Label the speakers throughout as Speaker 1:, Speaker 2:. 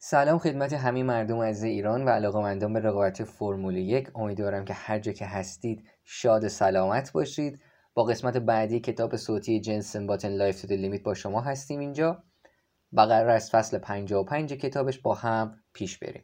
Speaker 1: سلام خدمت همه مردم عزیز ایران و علاقه‌مندان به رقابت فرمول 1. امیدوارم که هر جا که هستید شاد و سلامت باشید. با قسمت بعدی کتاب صوتی جنسن باتن لایف تو لیمیت با شما هستیم اینجا و قرار است فصل 55 کتابش با هم پیش بریم.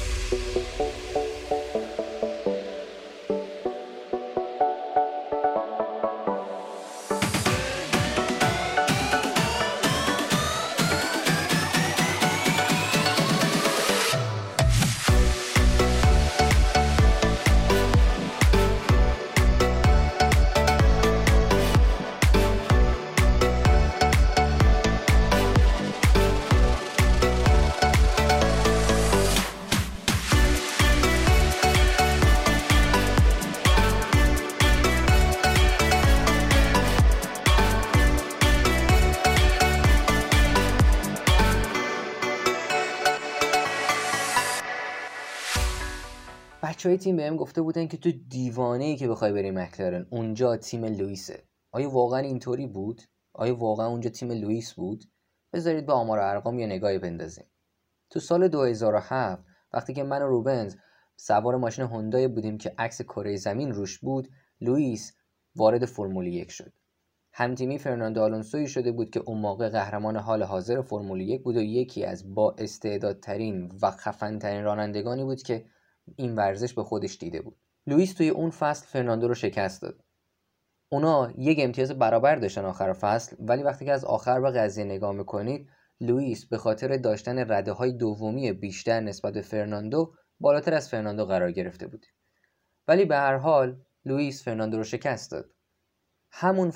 Speaker 1: بچهای تیم بهم گفته بودن که تو دیوانه‌ای که بخوای بری مکلارن، اونجا تیم لوئیسه. آیا واقعا اینطوری بود؟ آیا واقعا اونجا تیم لوئیس بود؟ بذارید به آمار و ارقام یه نگاهی بندازیم. تو سال 2007 وقتی که من و روبنز سوار ماشین هوندای بودیم که عکس کره زمین روش بود، لوئیس وارد فرمول 1 شد. همتیمی فرناندو آلونسوی شده بود که اون موقع قهرمان حال حاضر فرمول 1 بود و یکی از با استعدادترین و خفن‌ترین رانندگانی بود که این ورزش به خودش دیده بود. لوئیس توی اون فصل فرناندو رو شکست داد. اونا یک امتیاز برابر داشتن آخر فصل، ولی وقتی که از آخر به قضیه نگاه میکنید، لوئیس به خاطر داشتن رده‌های دومی بیشتر نسبت به فرناندو بالاتر از فرناندو قرار گرفته بود. ولی به هر حال لوئیس فرناندو رو شکست داد. همون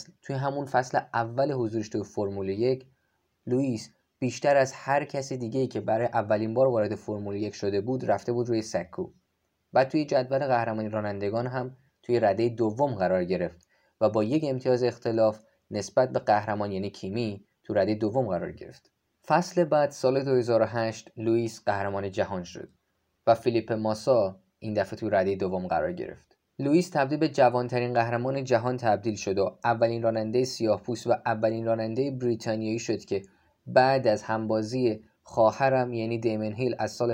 Speaker 1: فصل اول حضورش توی فرمول 1 لوئیس بیشتر از هر کسی دیگه‌ای که برای اولین بار وارد فرمول 1 شده بود رفته بود روی سکو. بعد توی جدول قهرمانی رانندگان هم توی رده دوم قرار گرفت و با یک امتیاز اختلاف نسبت به قهرمان یعنی کیمی تو رده دوم قرار گرفت. فصل بعد سال 2008 لوئیس قهرمان جهان شد و فیلیپ ماسا این دفعه تو رده دوم قرار گرفت. لوئیس تبدیل به جوانترین قهرمان جهان تبدیل شد و اولین راننده سیاه‌پوست و اولین راننده بریتانیایی شد که بعد از همبازی خواهرم یعنی دیمن هیل از سال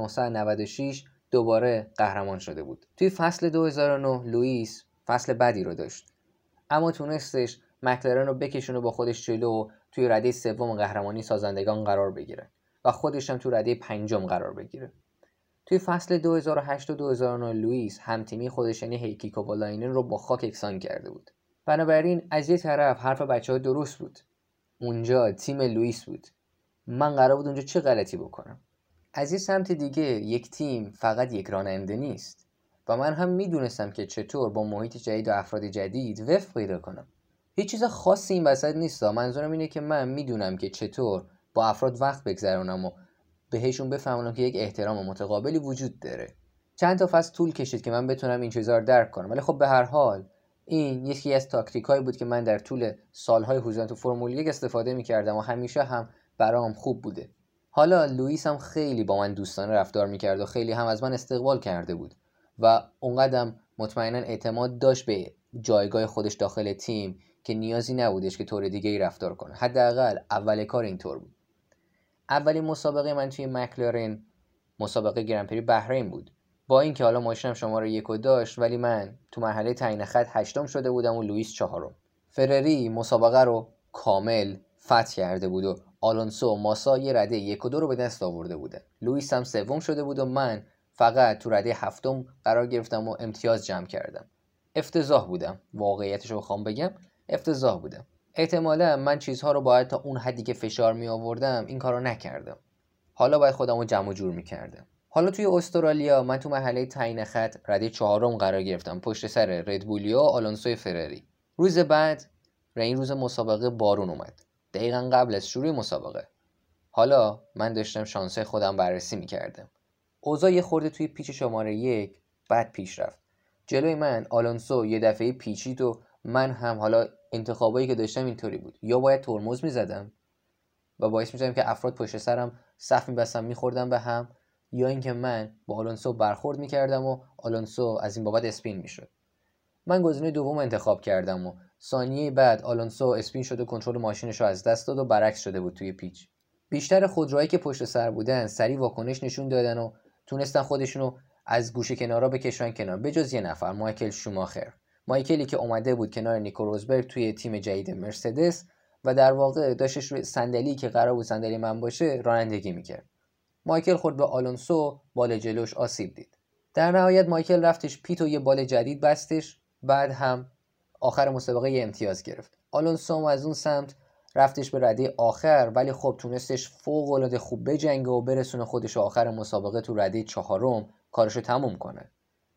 Speaker 1: 1996 دوباره قهرمان شده بود. توی فصل 2009 لوئیس فصل بدی رو داشت، اما تونستش مکلارن رو بکشونه با خودش جلو و توی رده سوم قهرمانی سازندگان قرار بگیره و خودش هم توی رده پنجم قرار بگیره. توی فصل 2008 و 2009 لوئیس همتیمی خودش یعنی هیکی کووالاینن رو با خاک یکسان کرده بود. بنابراین از یه طرف حرف بچه‌ها درست بود، اونجا تیم لوئیس بود، من قرار بود اونجا چه غلطی بکنم؟ از یه سمت دیگه یک تیم فقط یک راننده نیست و من هم میدونستم که چطور با محیط جدید و افراد جدید وفق پیدا کنم. هیچ چیز خاصی این وسط نیست، منظورم اینه که من میدونم که چطور با افراد وقت بگذرونم و بهشون بفهمونم که یک احترام متقابلی وجود داره. چند تا فصل طول کشید که من بتونم این چیزا رو درک کنم، ولی خب به هر حال این یکی از تاکتیکایی بود که من در طول سالهای حضورم تو فرمول 1 استفاده می‌کردم و همیشه هم برام خوب بوده. حالا لوئیس هم خیلی با من دوستانه رفتار می‌کرد و خیلی هم از من استقبال کرده بود و اونقدرم مطمئنا اعتماد داشت به جایگاه خودش داخل تیم که نیازی نبودش که طور دیگه‌ای رفتار کنه. حداقل اول کار اینطور بود. اولین مسابقه من توی مکلارن مسابقه گرندپری بحرین بود. با اینکه حالا ماشینم شماره 1 داشت، ولی من تو مرحله تعیین خط 8م شده بودم و لوئیس 4م. فراری مسابقه رو کامل فتح کرده بود و آلونسو و ماسا یه رده 1 و 2 رو به دست آورده بودن. لوئیس هم سوم شده بود و من فقط تو رده 7م قرار گرفتم و امتیاز جمع کردم. افتضاح بودم، واقعیتش رو بخوام بگم افتضاح بودم. احتمالا من چیزها رو باید تا اون حدی که فشار می آوردم این کارو نکردم. حالا باید خودمو جمع و جور می‌کردم. حالا توی استرالیا من تو مرحله تعیین خط رده 4م قرار گرفتم پشت سر ردبولیا و آلونسوی فراری. روز بعد این روز مسابقه بارون اومد، دقیقاً قبل از شروع مسابقه. حالا من داشتم شانس خودم بررسی می‌کردم. اوضاع یه خورده توی پیچ شماره 1 بد پیش رفت. جلوی من آلونسو یه دفعه پیچید و من هم حالا انتخابایی که داشتم اینطوری بود، یا باید ترمز می‌زدم و باعث می‌شدم که افراد پشت سرم صف می‌بستن می‌خوردن به هم، یا اینکه من با آلونسو برخورد می‌کردم و آلونسو از این بابت اسپین می‌شد. من گزینه دوم انتخاب کردم و ثانیه بعد آلونسو اسپین شد و کنترل ماشینش رو از دست داد و برعکس شده بود توی پیچ. بیشتر خودروهایی که پشت سر بودن سریع واکنش نشون دادن و تونستن خودشونو از گوشه کنارا بکشن کنار، بجز یه نفر، مایکل شوماخر. مایکلی که اومده بود کنار نیکو روزبرگ توی تیم جدید مرسدس و در واقع داشتش روی صندلی که قرار بود صندلی من باشه رانندگی میکرد. مایکل خورد به آلونسو، بال جلوش آسیب دید. در نهایت مایکل رفتش پیت و یه بال جدید بستش، بعد هم آخر مسابقه یه امتیاز گرفت. آلونسو از اون سمت رفتش به رده آخر، ولی خب تونستش فوق‌العاده خوب بجنگه و برسونه خودش آخر مسابقه تو رده 4 کارشو تموم کنه.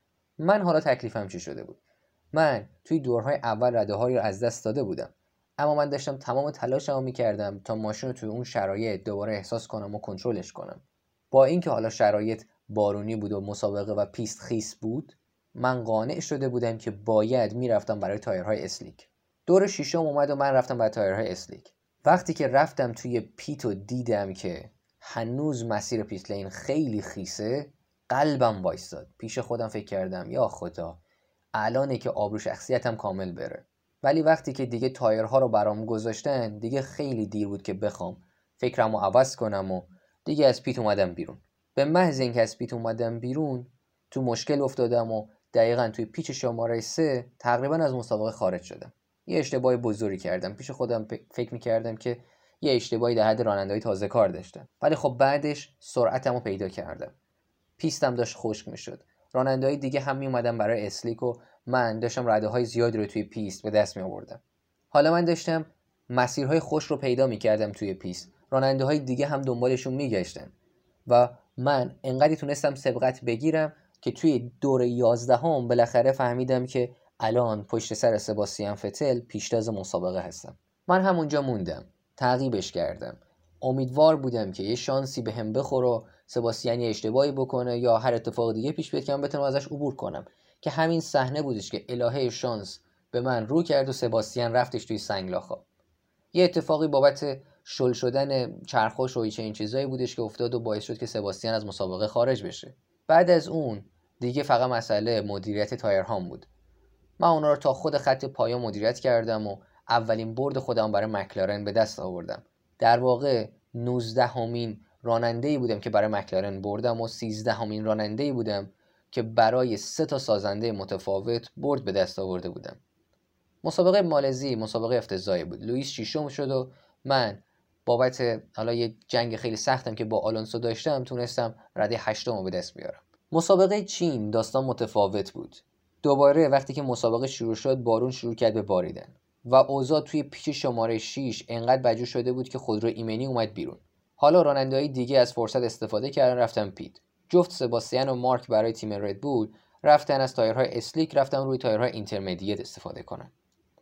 Speaker 1: من حالا تکلیفم چی شده بود؟ من توی دورهای اول رده‌هایی رو از دست داده بودم، اما من داشتم تمام تلاشمو می‌کردم تا ماشین رو توی اون شرایط دوباره احساس کنم و کنترلش کنم. با اینکه حالا شرایط بارونی بود و مسابقه و پیست خیس بود، من قانع شده بودم که باید میرفتم برای تایرهای اسلیک. دور ششم اومد و من رفتم برای تایرهای اسلیک. وقتی که رفتم توی پیت و دیدم که هنوز مسیر پیت لین خیلی خیسه، قلبم وایستاد. پیش خودم فکر کردم یا خدا، الانه که آبرو شخصیتم کامل بره. ولی وقتی که دیگه تایرها رو برام گذاشتن، دیگه خیلی دیر بود که بخوام فکرمو عوض کنم و دیگه از پیت اومدم بیرون. به محض اینکه از پیت اومدم بیرون، تو مشکل افتادم و دقیقاً توی پیچ شماره 3 تقریباً از مسابقه خارج شدم. یه اشتباه بزرگی کردم. پیش خودم فکر می‌کردم که یه اشتباهی در حد راننده‌های تازه کار داشتم. ولی خب بعدش سرعتمو پیدا کردم. پیستم داشت خشک می‌شد. راننده‌های دیگه هم میومدن برای اسلیک و من داشتم رده‌های زیادی رو توی پیست به دست می‌آوردم. حالا من داشتم مسیرهای خوش رو پیدا می‌کردم توی پیست. راننده‌های دیگه هم دنبالشون می‌گشتن و من انقدری تونستم سبقت بگیرم که توی دور 11 بالاخره فهمیدم که الان پشت سر سباستیان فتل پیشتاز مسابقه هستم. من همونجا موندم، تعقیبش کردم. امیدوار بودم که یه شانسی بهم بخوره و سباستیان یه اشتباهی بکنه یا هر اتفاق دیگه پیش بیاد که من بتونم ازش عبور کنم، که همین صحنه بودش که الهه شانس به من رو کرد و سباستیان رفتش توی سنگلاخا. یه اتفاقی بابت شل شدن چرخش و این چیزایی بودش که افتاد و باعث شد که سباستیان از مسابقه خارج بشه. بعد از اون دیگه فقط مسئله مدیریت تایرهام بود. من اونا رو تا خود خط پایان مدیریت کردم و اولین برد خودم برای مکلارن به دست آوردم. در واقع 19مین راننده‌ای بودم که برای مکلارن بردم و 13مین راننده‌ای بودم که برای 3 سازنده متفاوت برد به دست آورده بودم. مسابقه مالزی مسابقه افتضاحی بود. لوئیس 6م شد و من بابت حالا یه جنگ خیلی سختم که با آلونسو داشتم تونستم رده 8م به دست بیارم. مسابقه چین داستان متفاوت بود. دوباره وقتی که مسابقه شروع شد بارون شروع کرد به باریدن و اوضاع توی پیچ شماره 6 انقدر بدجور شده بود که خودرو ایمنی اومد بیرون. حالا راننده‌های دیگه از فرصت استفاده کردن رفتن پیت. جفت سباستیان و مارک برای تیم ردبول رفتن از تایرهای اسلیک رفتن روی تایرهای اینترمدیت استفاده کنن.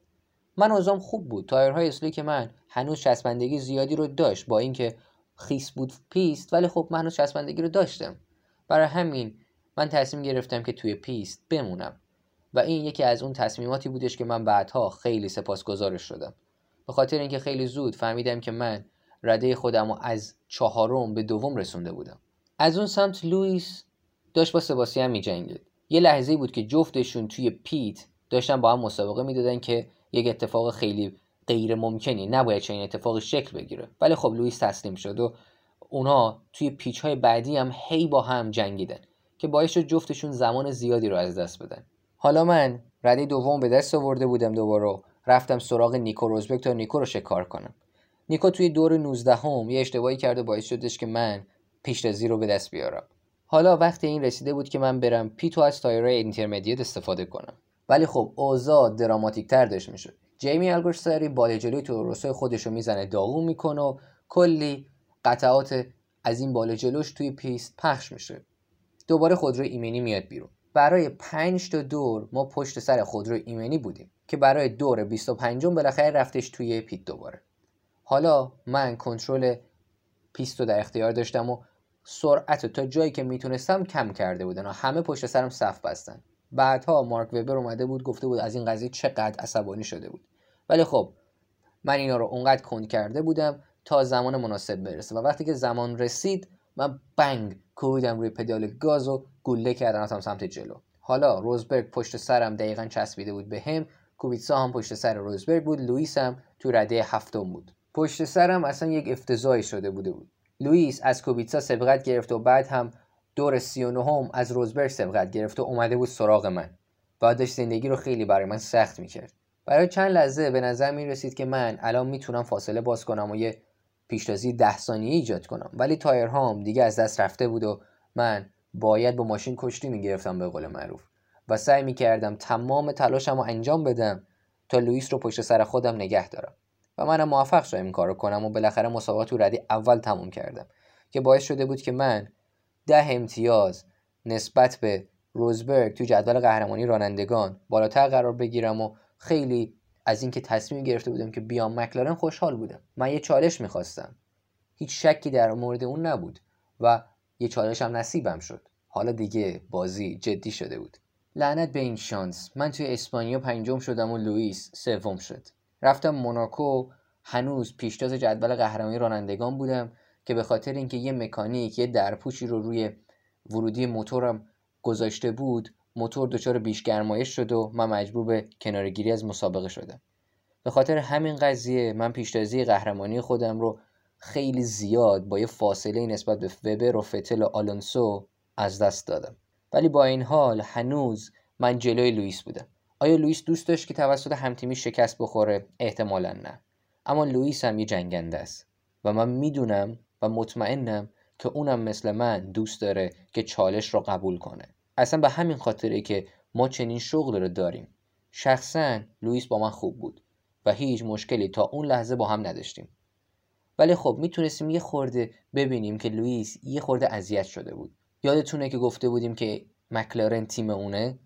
Speaker 1: من اوضاعم خوب بود. تایرهای اسلیک من هنوز چسبندگی زیادی رو داشت، با اینکه خیس بود پیست، ولی خب من هنوز چسبندگی رو داشتم. برای همین من تصمیم گرفتم که توی پیست بمونم و این یکی از اون تصمیماتی بودش که من بعدها خیلی سپاسگزارش شدم، به خاطر اینکه خیلی زود فهمیدم که من رده خودم رو از 4 به 2 رسونده بودم. از اون سمت لوئیس داشت با سباستیان می‌جنگید. یه لحظه‌ای بود که جفتشون توی پیت داشتن با هم مسابقه میدادن که یک اتفاق خیلی غیر ممکنی نباید چنین اتفاقی شکل بگیره، ولی خب لوئیس تسلیم شد و اونا توی پیچ‌های بعدی هم هی با هم جنگیدن که باعث شد جفتشون زمان زیادی رو از دست بدن. حالا من رده 2 به دست آورده بودم دوباره، رفتم سراغ نیکو روزبرگ تا نیکو رو شکار کنم. نیکو توی دور 19 یه اشتباهی کرده باعث شدش که من پیشتازی رو به دست بیارم. حالا وقت این رسیده بود که من برم پیتو از تایرهای اینترمدیت استفاده کنم، ولی خب اوضاع دراماتیک تر داشت میشد. جیمی آلگورساری بال جلوی توروسای خودش رو میزنه، داغون میکنه و کلی قطعات از این بال جلوش توی پیست پخش میشه. دوباره خودرو ایمنی میاد بیرون. برای 5 تا دور ما پشت سر خودرو ایمنی بودیم که برای دور 25 بالاخره رفتش توی پیت دوباره. حالا من کنترل پیست رو در اختیار داشتم و سرعت تا جایی که میتونستم کم کرده بودن و همه پشت سرم صف بستن. بعدها مارک وبر اومده بود گفته بود از این قضیه چقدر عصبانی شده بود، ولی خب من اینا رو اونقدر کند کرده بودم تا زمان مناسب برسه و وقتی که زمان رسید من بنگ کوبیدم روی پدال گاز و گله کردم رفتم سمت جلو. حالا روزبرگ پشت سرم دقیقاً چسبیده بود بهم، کوبیتسا هم پشت سر روزبرگ بود، لوئیس هم تو رده 7 بود. پشت سرم اصلا یک افتضاحی شده بود. لوئیس از کوبیتسا سبقت گرفت و بعد هم دور 39 از روزبرگ سبقت گرفت و اومده بود سراغ من. بعد داشت زندگی رو خیلی برای من سخت میکرد. برای چند لحظه به نظر میرسید که من الان میتونم فاصله باز کنم و یه پیشتازی 10 ثانیه‌ای ایجاد کنم، ولی تایرهام دیگه از دست رفته بود و من باید با ماشین کشتی میگرفتم به قول معروف و سعی میکردم تمام تلاشم رو انجام بدم تا لوئیس رو پشت سر خودم نگه دارم و منم موفق شدم این کارو کنم و بالاخره مسابقات تو ردی اول تموم کردم که باعث شده بود که من 10 امتیاز نسبت به روزبرگ تو جدول قهرمانی رانندگان بالاتر قرار بگیرم و خیلی از اینکه تصمیم گرفته بودم که بیام مکلارن خوشحال بودم. من یه چالش میخواستم، هیچ شکی در مورد اون نبود و یه چالش هم نصیبم شد. حالا دیگه بازی جدی شده بود. لعنت به این شانس، من توی اسپانیا پنجم شدم و لوئیس سوم شد. رفتم موناکو، هنوز پیشتاز جدول قهرمانی رانندگان بودم که به خاطر اینکه یه مکانیک یه درپوشی رو روی ورودی موتورم گذاشته بود، موتور دچار بیشگرمایش شد و من مجبور به کناره‌گیری از مسابقه شدم. به خاطر همین قضیه من پیشتازی قهرمانی خودم رو خیلی زیاد با یه فاصله نسبت به وبر و فتل و آلونسو از دست دادم. ولی با این حال هنوز من جلوی لوئیس بودم. آیا لوئیس دوست داشت که توسط همتیمی شکست بخوره؟ احتمالاً نه. اما لوئیس هم یه جنگنده است و من میدونم و مطمئنم که اونم مثل من دوست داره که چالش رو قبول کنه. اصلا به همین خاطره که ما چنین شغل رو داریم. شخصاً لوئیس با من خوب بود و هیچ مشکلی تا اون لحظه با هم نداشتیم. ولی خب میتونستیم یه خورده ببینیم که لوئیس یه خورده اذیت شده بود. یادتونه که گفته بودیم که مکلارن تیم اونه؟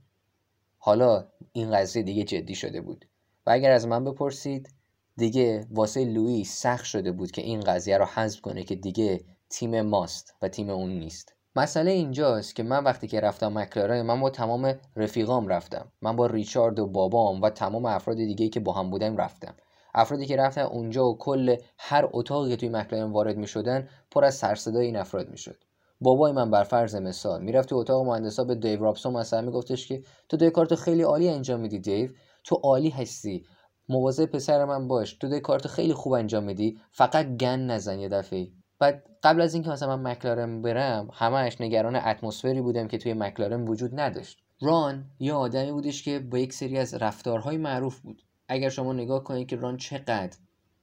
Speaker 1: حالا این قضیه دیگه جدی شده بود و اگر از من بپرسید دیگه واسه لوئیس سخت شده بود که این قضیه رو حذف کنه که دیگه تیم ماست و تیم اون نیست. مسئله اینجاست که من وقتی که رفتم مکلارن، من با تمام رفیقام رفتم. من با ریچارد و بابام و تمام افراد دیگه‌ای که با هم بودیم رفتم. افرادی که رفتن اونجا و کل هر اتاقی که توی مکلارن وارد می‌شدن پر از سر صدای این افراد می‌شد. بابای من بر فرض مثال میرفت تو اتاق مهندسا به دیو رابسون مثلا میگفتش که تو داری کارتو خیلی عالی انجام میدی دیو، تو عالی هستی، مواظب پسر من باش، تو داری کارتو خیلی خوب انجام میدی، فقط گن نزن یه دفعه. بعد قبل از اینکه مثلا من مکلارن برم همش نگران اتمسفری بودم که توی مکلارن وجود نداشت. ران یه آدمی بودش که با یک سری از رفتارهای معروف بود. اگر شما نگاه کنید که ران چقدر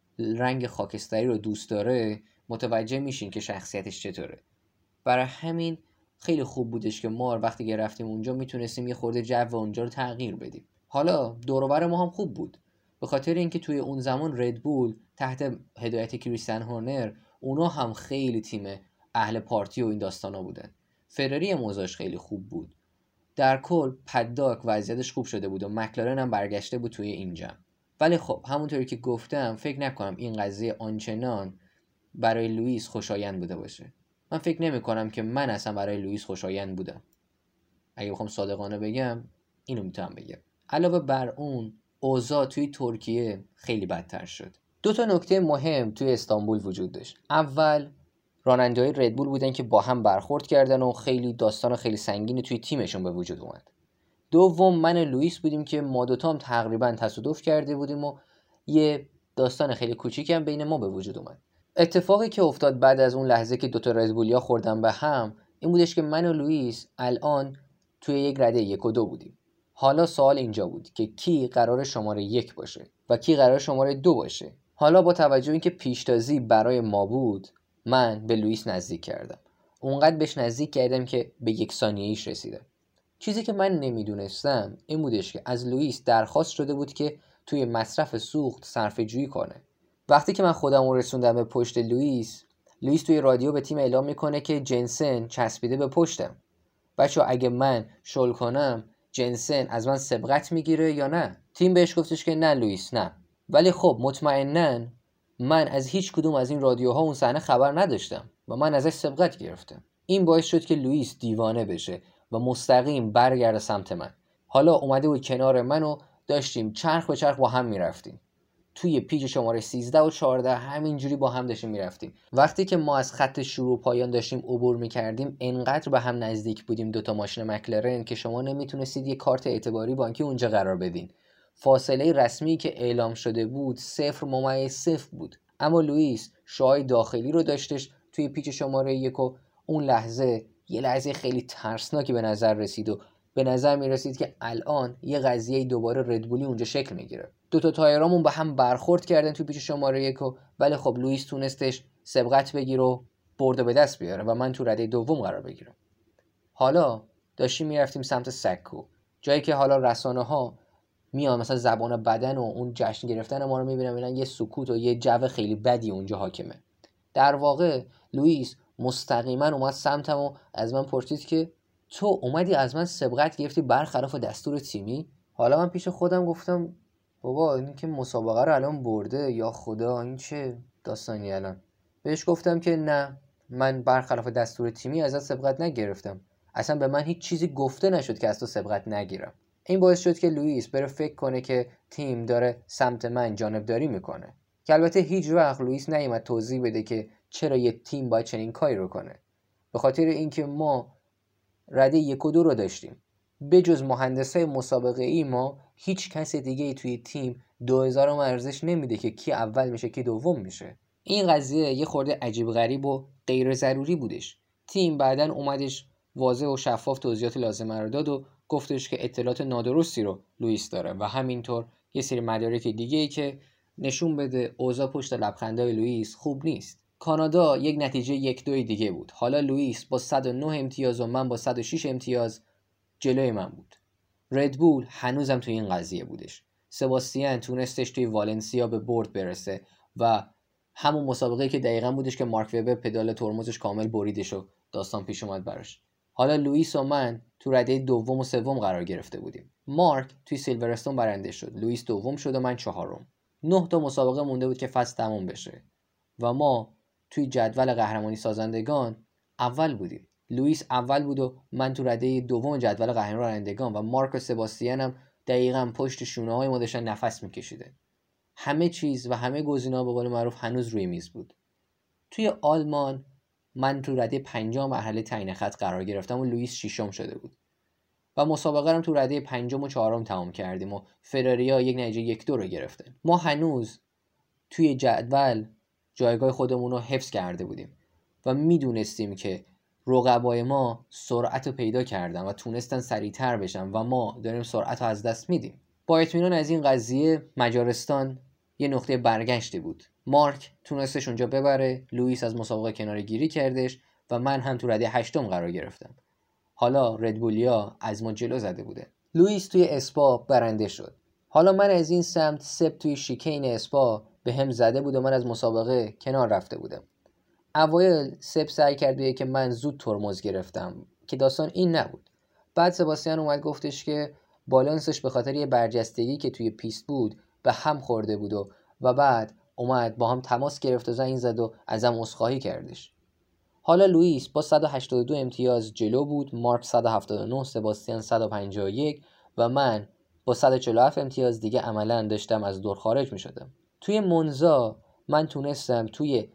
Speaker 1: رنگ خاکستری رو دوست داره متوجه میشین که شخصیتش چطوره. برای همین خیلی خوب بودش که ما وقتی که رفتیم اونجا میتونستیم یه خورده جو اونجا رو تغییر بدیم. حالا دور و بر ما هم خوب بود به خاطر اینکه توی اون زمان ردبول تحت هدایت کریستین هورنر اونا هم خیلی تیم اهل پارتی و این داستانا بودن. فراری موزاش خیلی خوب بود. در کل پداک وضعیتش خوب شده بود و مکلارن هم برگشته بود توی این جمع. ولی خب همونطوری که گفتم فکر نکنم این قضیه آنچنان برای لوئیس خوشایند بوده باشه. من فکر نمی کنم که من اصلا برای لوئیس خوشایند بودم. اگه بخوام صادقانه بگم اینو میتونم بگم. علاوه بر اون اوضاع توی ترکیه خیلی بدتر شد. دو تا نکته مهم توی استانبول وجود داشت. اول راننده‌های ردبول بودن که با هم برخورد کردن و خیلی داستان خیلی سنگینی توی تیمشون به وجود اومد. دوم من و لوئیس بودیم که ما دوتا هم تقریبا تصادف کرده بودیم و یه داستان خیلی کوچیکی هم بین ما به وجود اومد. اتفاقی که افتاد بعد از اون لحظه که دوتا ردبولیا خوردن به هم این بودش که من و لوئیس الان توی یک رده 1 و 2 بودیم. حالا سوال اینجا بود که کی قرار شماره 1 باشه و کی قرار شماره 2 باشه. حالا با توجه اینکه پیشتازی برای ما بود من به لوئیس نزدیک کردم. اونقدر بهش نزدیک کردم که به 1 ثانیه‌ایش رسیدم. چیزی که من نمیدونستم این بودش که از لوئیس درخواست شده بود که توی مصرف سوخت صرفه‌جویی کنه. وقتی که من خودم رو رسوندم به پشت لوئیس توی رادیو به تیم اعلام میکنه که جنسن چسبیده به پشتم. بچه‌ها اگه من شل کنم جنسن از من سبقت میگیره یا نه؟ تیم بهش گفتش که نه لوئیس نه. ولی خب مطمئناً من از هیچ کدوم از این رادیوها اون صحنه خبر نداشتم و من ازش سبقت گرفتم. این باعث شد که لوئیس دیوانه بشه و مستقیم برگرده سمت من. حالا اومده بود کنار من و داشتیم چرخ به چرخ با هم میرفتیم. توی پیچ شماره 13 و 14 همینجوری با هم داشتیم میرفتیم. وقتی که ما از خط شروع پایان داشتیم عبور میکردیم انقدر به هم نزدیک بودیم دوتا ماشین مکلارن که شما نمیتونستید یه کارت اعتباری بانکی اونجا قرار بدین. فاصله رسمی که اعلام شده بود 0.0 بود. اما لوئیس شعاع داخلی رو داشتش توی پیچ شماره 1 و اون لحظه یه لحظه خیلی ترسناکی به نظر رسید و به نظر میرسید که الان یه قضیه دوباره ردبولی اونجا شکل میگیره. دوتا تایرامون با هم برخورد کردن توی پیچ شماره 1 ولی خب لوئیس تونستش سبقت بگیره و برد به دست بیاره و من تو رده دوم قرار بگیرم. حالا داشتیم میرفتیم سمت سکو، جایی که حالا رسانه‌ها میان مثلا زبان بدن و اون جشن گرفتن ما رو میبینن، میبینن یه سکوت و یه جو خیلی بدی اونجا حاکمه. در واقع لوئیس مستقیما اومد سمتم و از من پرسید که تو اومدی از من سبقت گرفتی برخلاف دستور تیمی؟ حالا من پیش خودم گفتم بابا این که مسابقه رو الان برده، یا خدا این چه داستانی الان. بهش گفتم که نه، من برخلاف دستور تیمی ازت سبقت نگرفتم، اصلا به من هیچ چیزی گفته نشد که از تو سبقت نگیرم. این باعث شد که لوئیس بره فکر کنه که تیم داره سمت من جانبداری میکنه، که البته هیچ وقت لوئیس نیومد توضیح بده که چرا یه تیم باید چنین کاری رو کنه. به خاطر اینکه ما رده 1 و 2 رو داشتیم، بجز مهندسای مسابقه ای ما هیچ کس دیگه توی تیم 2000 ارزش نمیده که کی اول میشه کی دوم میشه. این قضیه یه خورده عجیب غریب و غیر ضروری بودش. تیم بعدن اومدش واضح و شفاف توضیحات لازمه رو داد و گفتش که اطلاعات نادرستی رو لوئیس داره و همینطور یه سری مدارک دیگه‌ای که نشون بده اوضاع پشت لبخندای لوئیس خوب نیست. کانادا یک نتیجه 1-2 دیگه بود. حالا لوئیس با 109 امتیاز و من با 106 امتیاز جلوی من بود. ردبول هنوزم توی این قضیه بودش. سباستیان تونستش توی والنسیا به برد برسه و همون مسابقه که دقیقاً بودش که مارک وبر پدال ترمزش کامل بریدش و داستان پیش اومد براش. حالا لوئیس و من تو رده دوم و سوم قرار گرفته بودیم. مارک توی سیلورستون برنده شد، لوئیس دوم شد و من چهارم. 9 تا مسابقه مونده بود که فصل تموم بشه و ما توی جدول قهرمانی سازندگان اول بودیم. لوئیس اول بود و من تو رده دوم جدول قهرمانی رانندگان و مارک و سباستیان هم دقیقاً پشت شونه‌های ما داشتن نفس می‌کشیدن. همه چیز و همه گزینه‌ها به قول معروف هنوز روی میز بود. توی آلمان من تو رده 5 مرحله تعیین خط قرار گرفتم و لوئیس 6م شده بود و مسابقه رو تو رده 5 و 4 تمام کردیم و فراریا یک نتیجه 1-2 رو گرفتن. ما هنوز توی جدول جایگاه خودمون رو حفظ کرده بودیم و میدونستیم که رقبای ما سرعت رو پیدا کردن و تونستن سریعتر بشن و ما داریم سرعت رو از دست میدیم. با اطمینان از این قضیه مجارستان یه نقطه برگشتی بود. مارک تونستش اونجا ببره، لوئیس از مسابقه کناره گیری کردش و من هم تو رده 8 قرار گرفتم. حالا ردبولیا از ما جلو زده بوده. لوئیس توی اسپا برنده شد. حالا من از این سمت سب توی شیکین اسپا به هم زده بود و من از مسابقه کنار رفته بودم. اوایل سب سعی کرد که من زود ترمز گرفتم که داستان این نبود. بعد سباستیان اومد گفتش که بالانسش به خاطر یه برجستگی که توی پیست بود به هم خورده بود و بعد اومد با هم تماس گرفت و زنگ زد و ازم عذرخواهی کردش. حالا لوئیس با 182 امتیاز جلو بود، مارک 179، سباستیان 151 و من با 147 امتیاز دیگه عملاً داشتم از دور خارج می شدم. توی مونزا من تونستم توی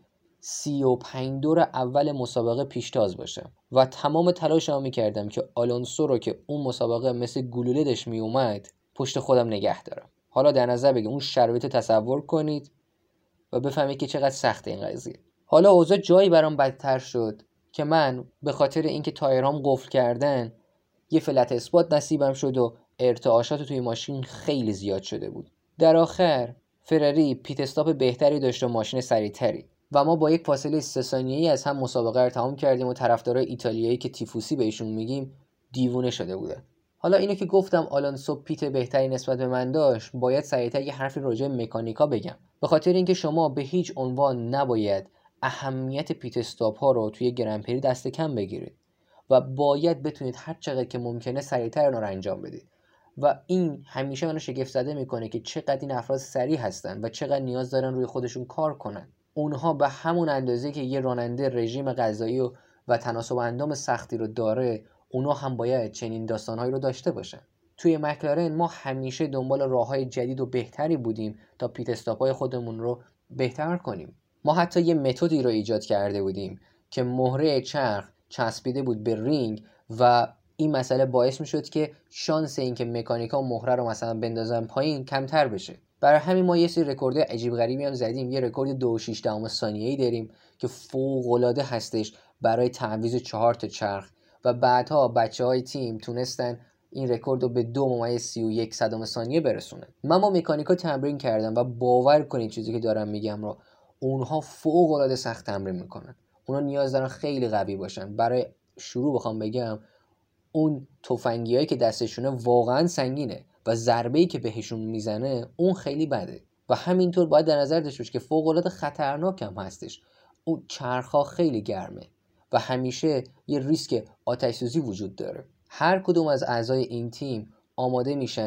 Speaker 1: 35 دور اول مسابقه پیشتاز باشم و تمام تلاشمو میکردم که آلونسو رو که اون مسابقه مثل گلوله داشت می اومد پشت خودم نگه دارم. حالا در نظر بگید اون شرایط تصور کنید و بفهمید که چقدر سخته این قضیه. حالا اوضاع جایی برام بدتر شد که من به خاطر اینکه تایرام قفل کردن یه فلت اثبات نصیبم شد و ارتعاشات توی ماشین خیلی زیاد شده بود. در آخر فراری پیت استاپ بهتری داشت و ماشین سریعتری و ما با یک فاصله 3 ثانیه‌ای از هم مسابقه رو تمام کردیم و طرفدارای ایتالیایی که تیفوسی بهشون میگیم دیوونه شده بودن. حالا اینو که گفتم آلونسو پیت بهتری نسبت به من داشت، باید سریعتر یه حرفی راجع به مکانیکا بگم. به خاطر اینکه شما به هیچ عنوان نباید اهمیت پیت استاپ ها رو توی گرندپری دست کم بگیرید و باید بتونید هر چقدر که ممکنه سریعتر اونا رو انجام بدید و این همیشه منو شگفت زده میکنه که چقدر این افراد سریع هستن و چقدر نیاز دارن روی خودشون کار کنن. اونها به همون اندازه که یه راننده رژیم غذایی و تناسب اندام سختی رو داره، اونها هم باید چنین داستانهایی رو داشته باشن. توی مکلارن ما همیشه دنبال راههای جدید و بهتری بودیم تا پیت استاپ‌های خودمون رو بهتر کنیم. ما حتی یه متدی رو ایجاد کرده بودیم که مهره چرخ چسبیده بود به رینگ و این مسئله باعث میشد که شانس این که مکانیکا مهره رو مثلا بندازن پایین کمتر بشه. برای همین ما یه سری رکورد عجیب غریبی هم زدیم. یه رکورد 2.6 ثانیه‌ای داریم که فوق‌العاده هستش برای تعویض 4 تا چرخ و بعدها بچه‌های تیم تونستن این رکورد رو به 2.31 ثانیه برسونن. من با مکانیکا تمرین کردم و باور کنید چیزی که دارم میگم رو، اونها فوق‌العاده سخت تمرین میکنن. اونها نیاز دارن خیلی قوی باشن. برای شروع بخوام بگم، اون تفنگیایی که دستشونه واقعا سنگینه و ضربه‌ای که بهشون میزنه اون خیلی بده و همینطور باید در نظر داشته باشی که فوق‌العاده خطرناک هم هستش. اون چرخ‌ها خیلی گرمه و همیشه یه ریسک آتش‌سوزی وجود داره. هر کدوم از اعضای این تیم آماده میشن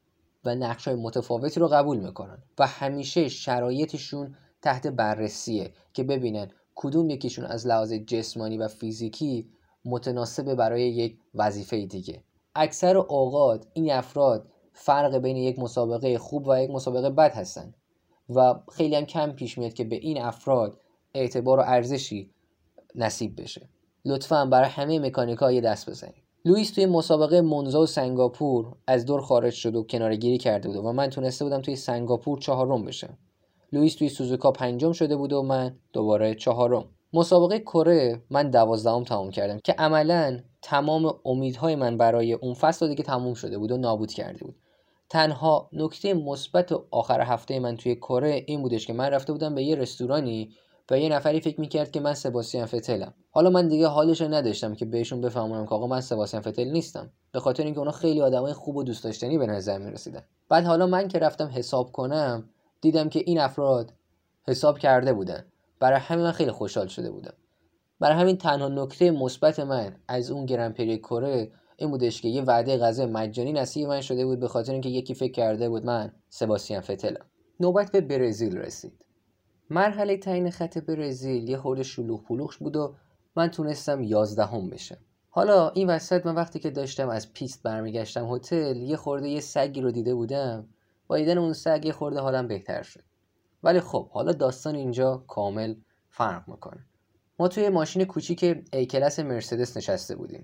Speaker 1: و نقش‌های متفاوتی رو قبول میکنن و همیشه شرایطشون تحت بررسیه که ببینن کدوم یکیشون از لحاظ جسمانی و فیزیکی متناسب برای یک وظیفه دیگه. اکثر اوقات این افراد فرق بین یک مسابقه خوب و یک مسابقه بد هستن و خیلی هم کم پیش میاد که به این افراد اعتبار و ارزشی نصیب بشه. لطفاً برای همه مکانیکا یه دست بزنید. لوئیس توی مسابقه مونزا و سنگاپور از دور خارج شد و کناره‌گیری کرده بود و من تونسته بودم توی سنگاپور 4م بشم. لوئیس توی سوزوکا 5م شده بود و من دوباره 4م. مسابقه کره من 12م تمام کردم که عملاً تمام امیدهای من برای اون فصل دیگه تموم شده بود و نابود کرده بود. تنها نکته مثبت آخر هفته من توی کره این بودش که من رفته بودم به یه رستورانی و یه نفری فکر میکرد که من سباستیان فتلم. حالا من دیگه حالش نداشتم که بهشون بفهمونم که آقا من سباستیان فتل نیستم، به خاطر اینکه اونا خیلی آدمای خوب و دوست داشتنی به نظر میرسیدن. بعد حالا من که رفتم حساب کنم دیدم که این افراد حساب کرده بودن. برای همین من خیلی خوشحال شده بودم. برای همین تنها نکته مثبت من از اون گرنپری کره این بودش که یه وعده غذای مجانی نصیب من شده بود، به خاطر اینکه یکی فکر کرده بود من سباستیان فتلم. نوبت به برزیل رسید. مرحله تعیین خط برزیل یه خورده شلوغ پلوغ بود و من تونستم 11م بشم. حالا این وسط من وقتی که داشتم از پیست برمیگشتم هتل یه خورده یه سگی رو دیده بودم. با دیدن اون سگ یه خورده حالم بهتر شد. ولی خب حالا داستان اینجا کامل فرق میکنه. ما توی ماشین کوچیک ای کلاس مرسدس نشسته بودیم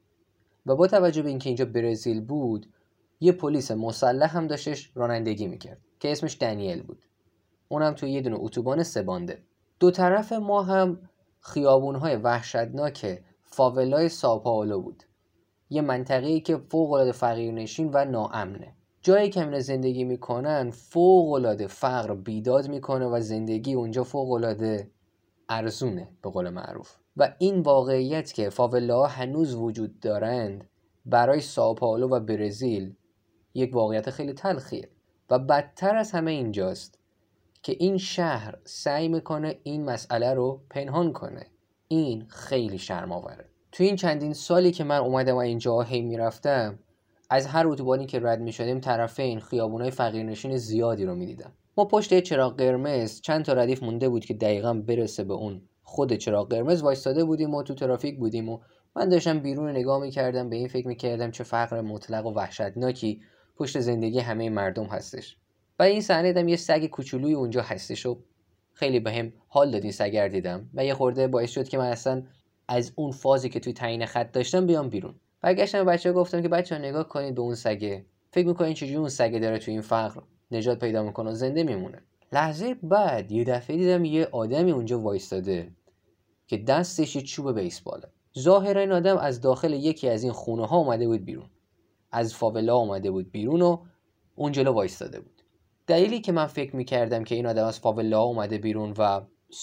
Speaker 1: و با توجه به اینکه اینجا برزیل بود یه پلیس مسلح هم داشتش رانندگی میکرد که اسمش دنیل بود. اونم توی یه دونه اتوبان 3 بانده. دو طرف ما هم خیابون‌های وحشتناک فاولای ساوپائولو بود. یه منطقه‌ای که فوق‌العاده فقیرنشین و ناامنه. جایی که اینا زندگی میکنن فوق‌العاده فقر بیداد میکنه و زندگی اونجا فوق‌العاده ارزونه به قول معروف. و این واقعیت که فاولاها هنوز وجود دارند برای ساوپائولو و برزیل یک واقعیت خیلی تلخیه و بدتر از همه اینجاست که این شهر سعی میکنه این مسئله رو پنهان کنه. این خیلی شرم‌آوره. تو این چندین سالی که من اومدم و اینجا هی میرفتم، از هر اتوبانی که رد میشدیم طرفین خیابونای فقیرنشین زیادی رو میدیدم. ما پشت یه چراغ قرمز چند تا ردیف مونده بود که دقیقاً برسه به اون خود چراغ قرمز وایستاده بودیم و تو ترافیک بودیم و من داشتم بیرون نگاه میکردم، به این فکر میکردم چه فقر مطلق و وحشتناکی پشت زندگی همه مردم هستش. و این صحنه دیدم یه سگ کوچولوی اونجا هستش و خیلی بهم حال داد این سگ دیدم و یه خورده باعث شد که من اصلا از اون فازی که توی تعیین خط داشتم بیام بیرون. برگشتم به بچه‌ها گفتم که بچه‌ها نگاه کنید به اون سگه، فکر می‌کنین چجوری اون سگه داره توی این فقر نجات پیدا میکنه و زنده میمونه. لحظه بعد یه دفعه دیدم یه آدمی اونجا وایستاده که دستش یه چوب بیسباله. ظاهرا این آدم از داخل یکی از این خونه ها اومده بود بیرون، از فاولا اومده بود بیرون و اون جلو وایستاده بود. دلیلی که من فکر میکردم که این آدم از فاولا اومده بیرون و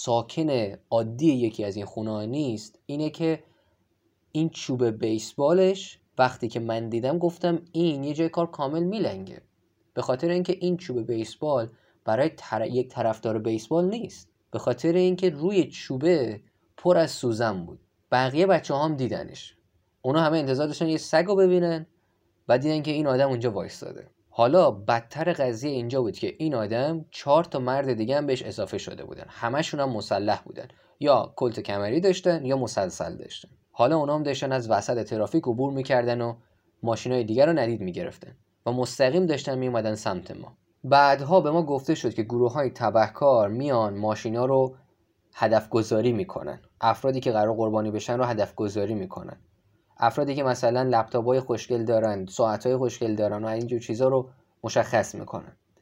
Speaker 1: ساکن عادی یکی از این خونه ها نیست اینه که این چوب بیسبالش وقتی که من دیدم گفتم این یه جای کار کامل میلنگه، به خاطر اینکه این چوب بیسبال برای یک طرفدار بیسبال نیست، به خاطر اینکه روی چوبه پر از سوزن بود. بقیه بچه‌ها هم دیدنش، اونا همه انتظار داشتن یه سگو ببینن و دیدن که این آدم اونجا وایستاده. حالا بدتر قضیه اینجا بود که این آدم 4 تا مرد دیگه هم بهش اضافه شده بودن، همشون هم مسلح بودن، یا کلت کمری داشتن یا مسلسل داشتن. حالا اونا هم داشتن از وسط ترافیک عبور میکردن و ماشینای دیگر رو ندید میگرفتن و مستقیم داشتن میومدن سمت ما. بعدها به ما گفته شد که گروه‌های تبهکار میان ماشینا رو هدف گذاری میکنن، افرادی که قرار قربانی بشن رو هدف گذاری میکنن، افرادی که مثلا لپتاپ‌های خوشگل دارن، ساعت‌های خوشگل دارن و اینجور چیزا رو مشخص میکنن.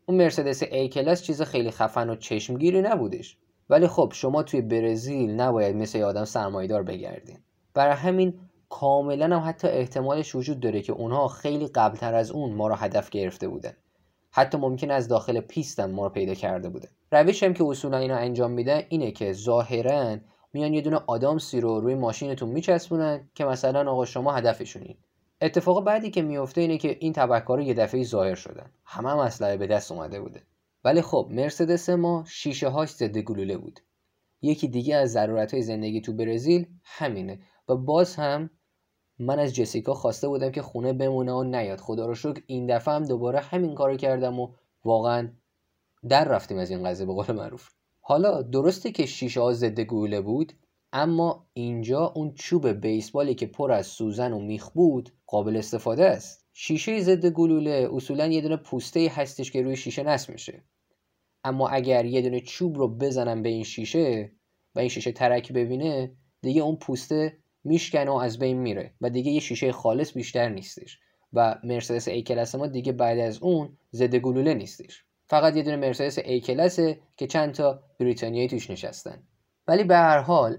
Speaker 1: اون مرسدس ای کلاس چیز خیلی خفن و چشمگیری نبودش، ولی خب شما توی برزیل نباید مثل یه آدم سرمایه‌دار بگردین. برای همین کاملا هم حتی احتمالش وجود داره که اونها خیلی قبلتر از اون ما رو هدف گرفته بودن. حتی ممکن از داخل پیست هم ما رو پیدا کرده بودن. روش هم که اصولا اینا انجام میدن اینه که ظاهرا میان یه دونه آدامسی رو روی ماشینتون میچسبونن که مثلا آقا شما هدفشونین. اتفاق بعدی که میفته اینه که این تبهکارا یه دفعه ظاهر شدن. همه اسلحه به دست اومده بوده. ولی خب مرسدس ما شیشه هاش ضد گلوله بود. یکی دیگه از ضرورت‌های زندگی تو برزیل همینه. و باز هم من از جسیکا خواسته بودم که خونه بمونه و نیاد. خدا رو شکر این دفعه هم دوباره همین کارو کردم و واقعا در رفتیم از این قضیه به قول معروف. حالا درسته که شیشه ها ضد گلوله بود، اما اینجا اون چوب بیسبالی که پر از سوزن و میخ بود قابل استفاده است. شیشه ضد گلوله اصولا یه دونه پوسته هستش که روی شیشه نصب میشه، اما اگر یه دونه چوب رو بزنن به این شیشه و این شیشه ترک ببینه، دیگه اون پوسته میشکنه و از بین میره و دیگه یه شیشه خالص بیشتر نیستش. و مرسدس ای کلاس ما دیگه بعد از اون ضد گلوله نیستش، فقط یه دونه مرسدس ای کلاسه که چند تا بریتانیایی توش نشستن. ولی به هر حال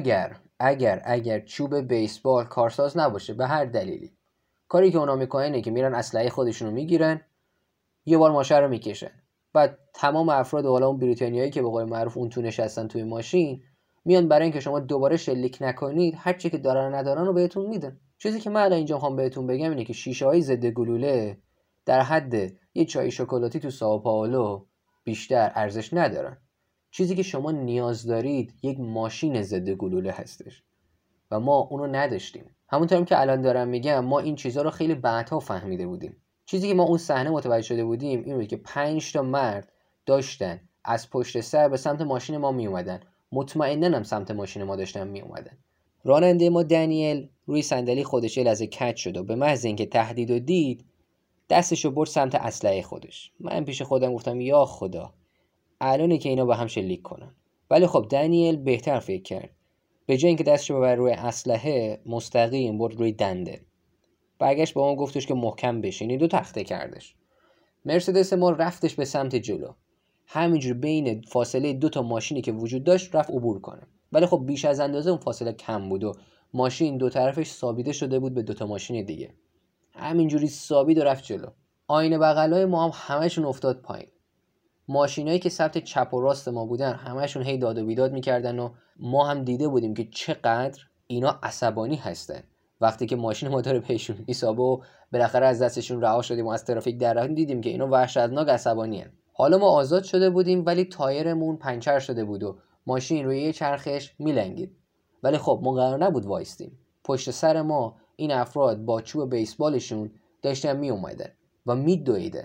Speaker 1: اگر چوب بیسبال کارساز نباشه به هر دلیلی، کاری که اونا میکنن اینه که میرن اسلحه خودشونو میگیرن، یه بار ماشه رو میکشن، بعد تمام افراد حالا اون بریتانیایی که به قول معروف اون تو نشستن توی ماشین میان برای اینکه شما دوباره شلیک نکنید هر چی که دارن ندارن رو بهتون میدن. چیزی که من الان اینجا میخوام بهتون بگم اینه که شیشه‌های ضد گلوله در حد یه چای شکلاتی تو سائو پائولو بیشتر ارزش ندارن. چیزی که شما نیاز دارید یک ماشین ضد گلوله هستش و ما اونو نداشتیم. همونطورم که الان دارم میگم ما این چیزا رو خیلی بعدها فهمیده بودیم. چیزی که ما اون صحنه متوجه شده بودیم این بود که 5 تا مرد داشتن از پشت سر به سمت ماشین ما می اومدن. مطمئناً هم سمت ماشین ما داشتن می اومدن. راننده ما دنیل روی صندلی خودش یه لحظه کج شد و به محض اینکه تهدیدو دید دستشو برد سمت اسلحه خودش. من پیش خودم گفتم یا خدا الانه که اینا با هم شلیک کنن. ولی خب دنیل بهتر فکر کرد. به جای اینکه دستشو ببره روی اسلحه مستقیم برد روی دنده. برگشت با ما گفتش که محکم بشینید 2 تخته کردش. مرسدس ما رفتش به سمت جلو، همینجور بین فاصله 2 تا ماشینی که وجود داشت رفت عبور کنه. ولی خب بیش از اندازه اون فاصله کم بود و ماشین 2 طرفش ثابته شده بود به 2 تا ماشین دیگه. همینجوری ثابت و رفت جلو. آینه بغلای ما هم همشون افتاد پایین. ماشینایی که سمت چپ و راست ما بودن همشون هی داد و بیداد میکردن و ما هم دیده بودیم که چقدر اینا عصبانی هستن. وقتی که ماشین ما داره پیشون میسابه و بالاخره از دستشون رها شدیم و از ترافیک در رفتیم دیدیم که اینا وحشتناک عصبانی هستن. حالا ما آزاد شده بودیم ولی تایرمون پنچر شده بود و ماشین روی یه چرخش میلنگید. ولی خب ما قرار نبود وایستیم. پشت سر ما این افراد با چوب بیسبالشون داشتن می اومدن و میدویدن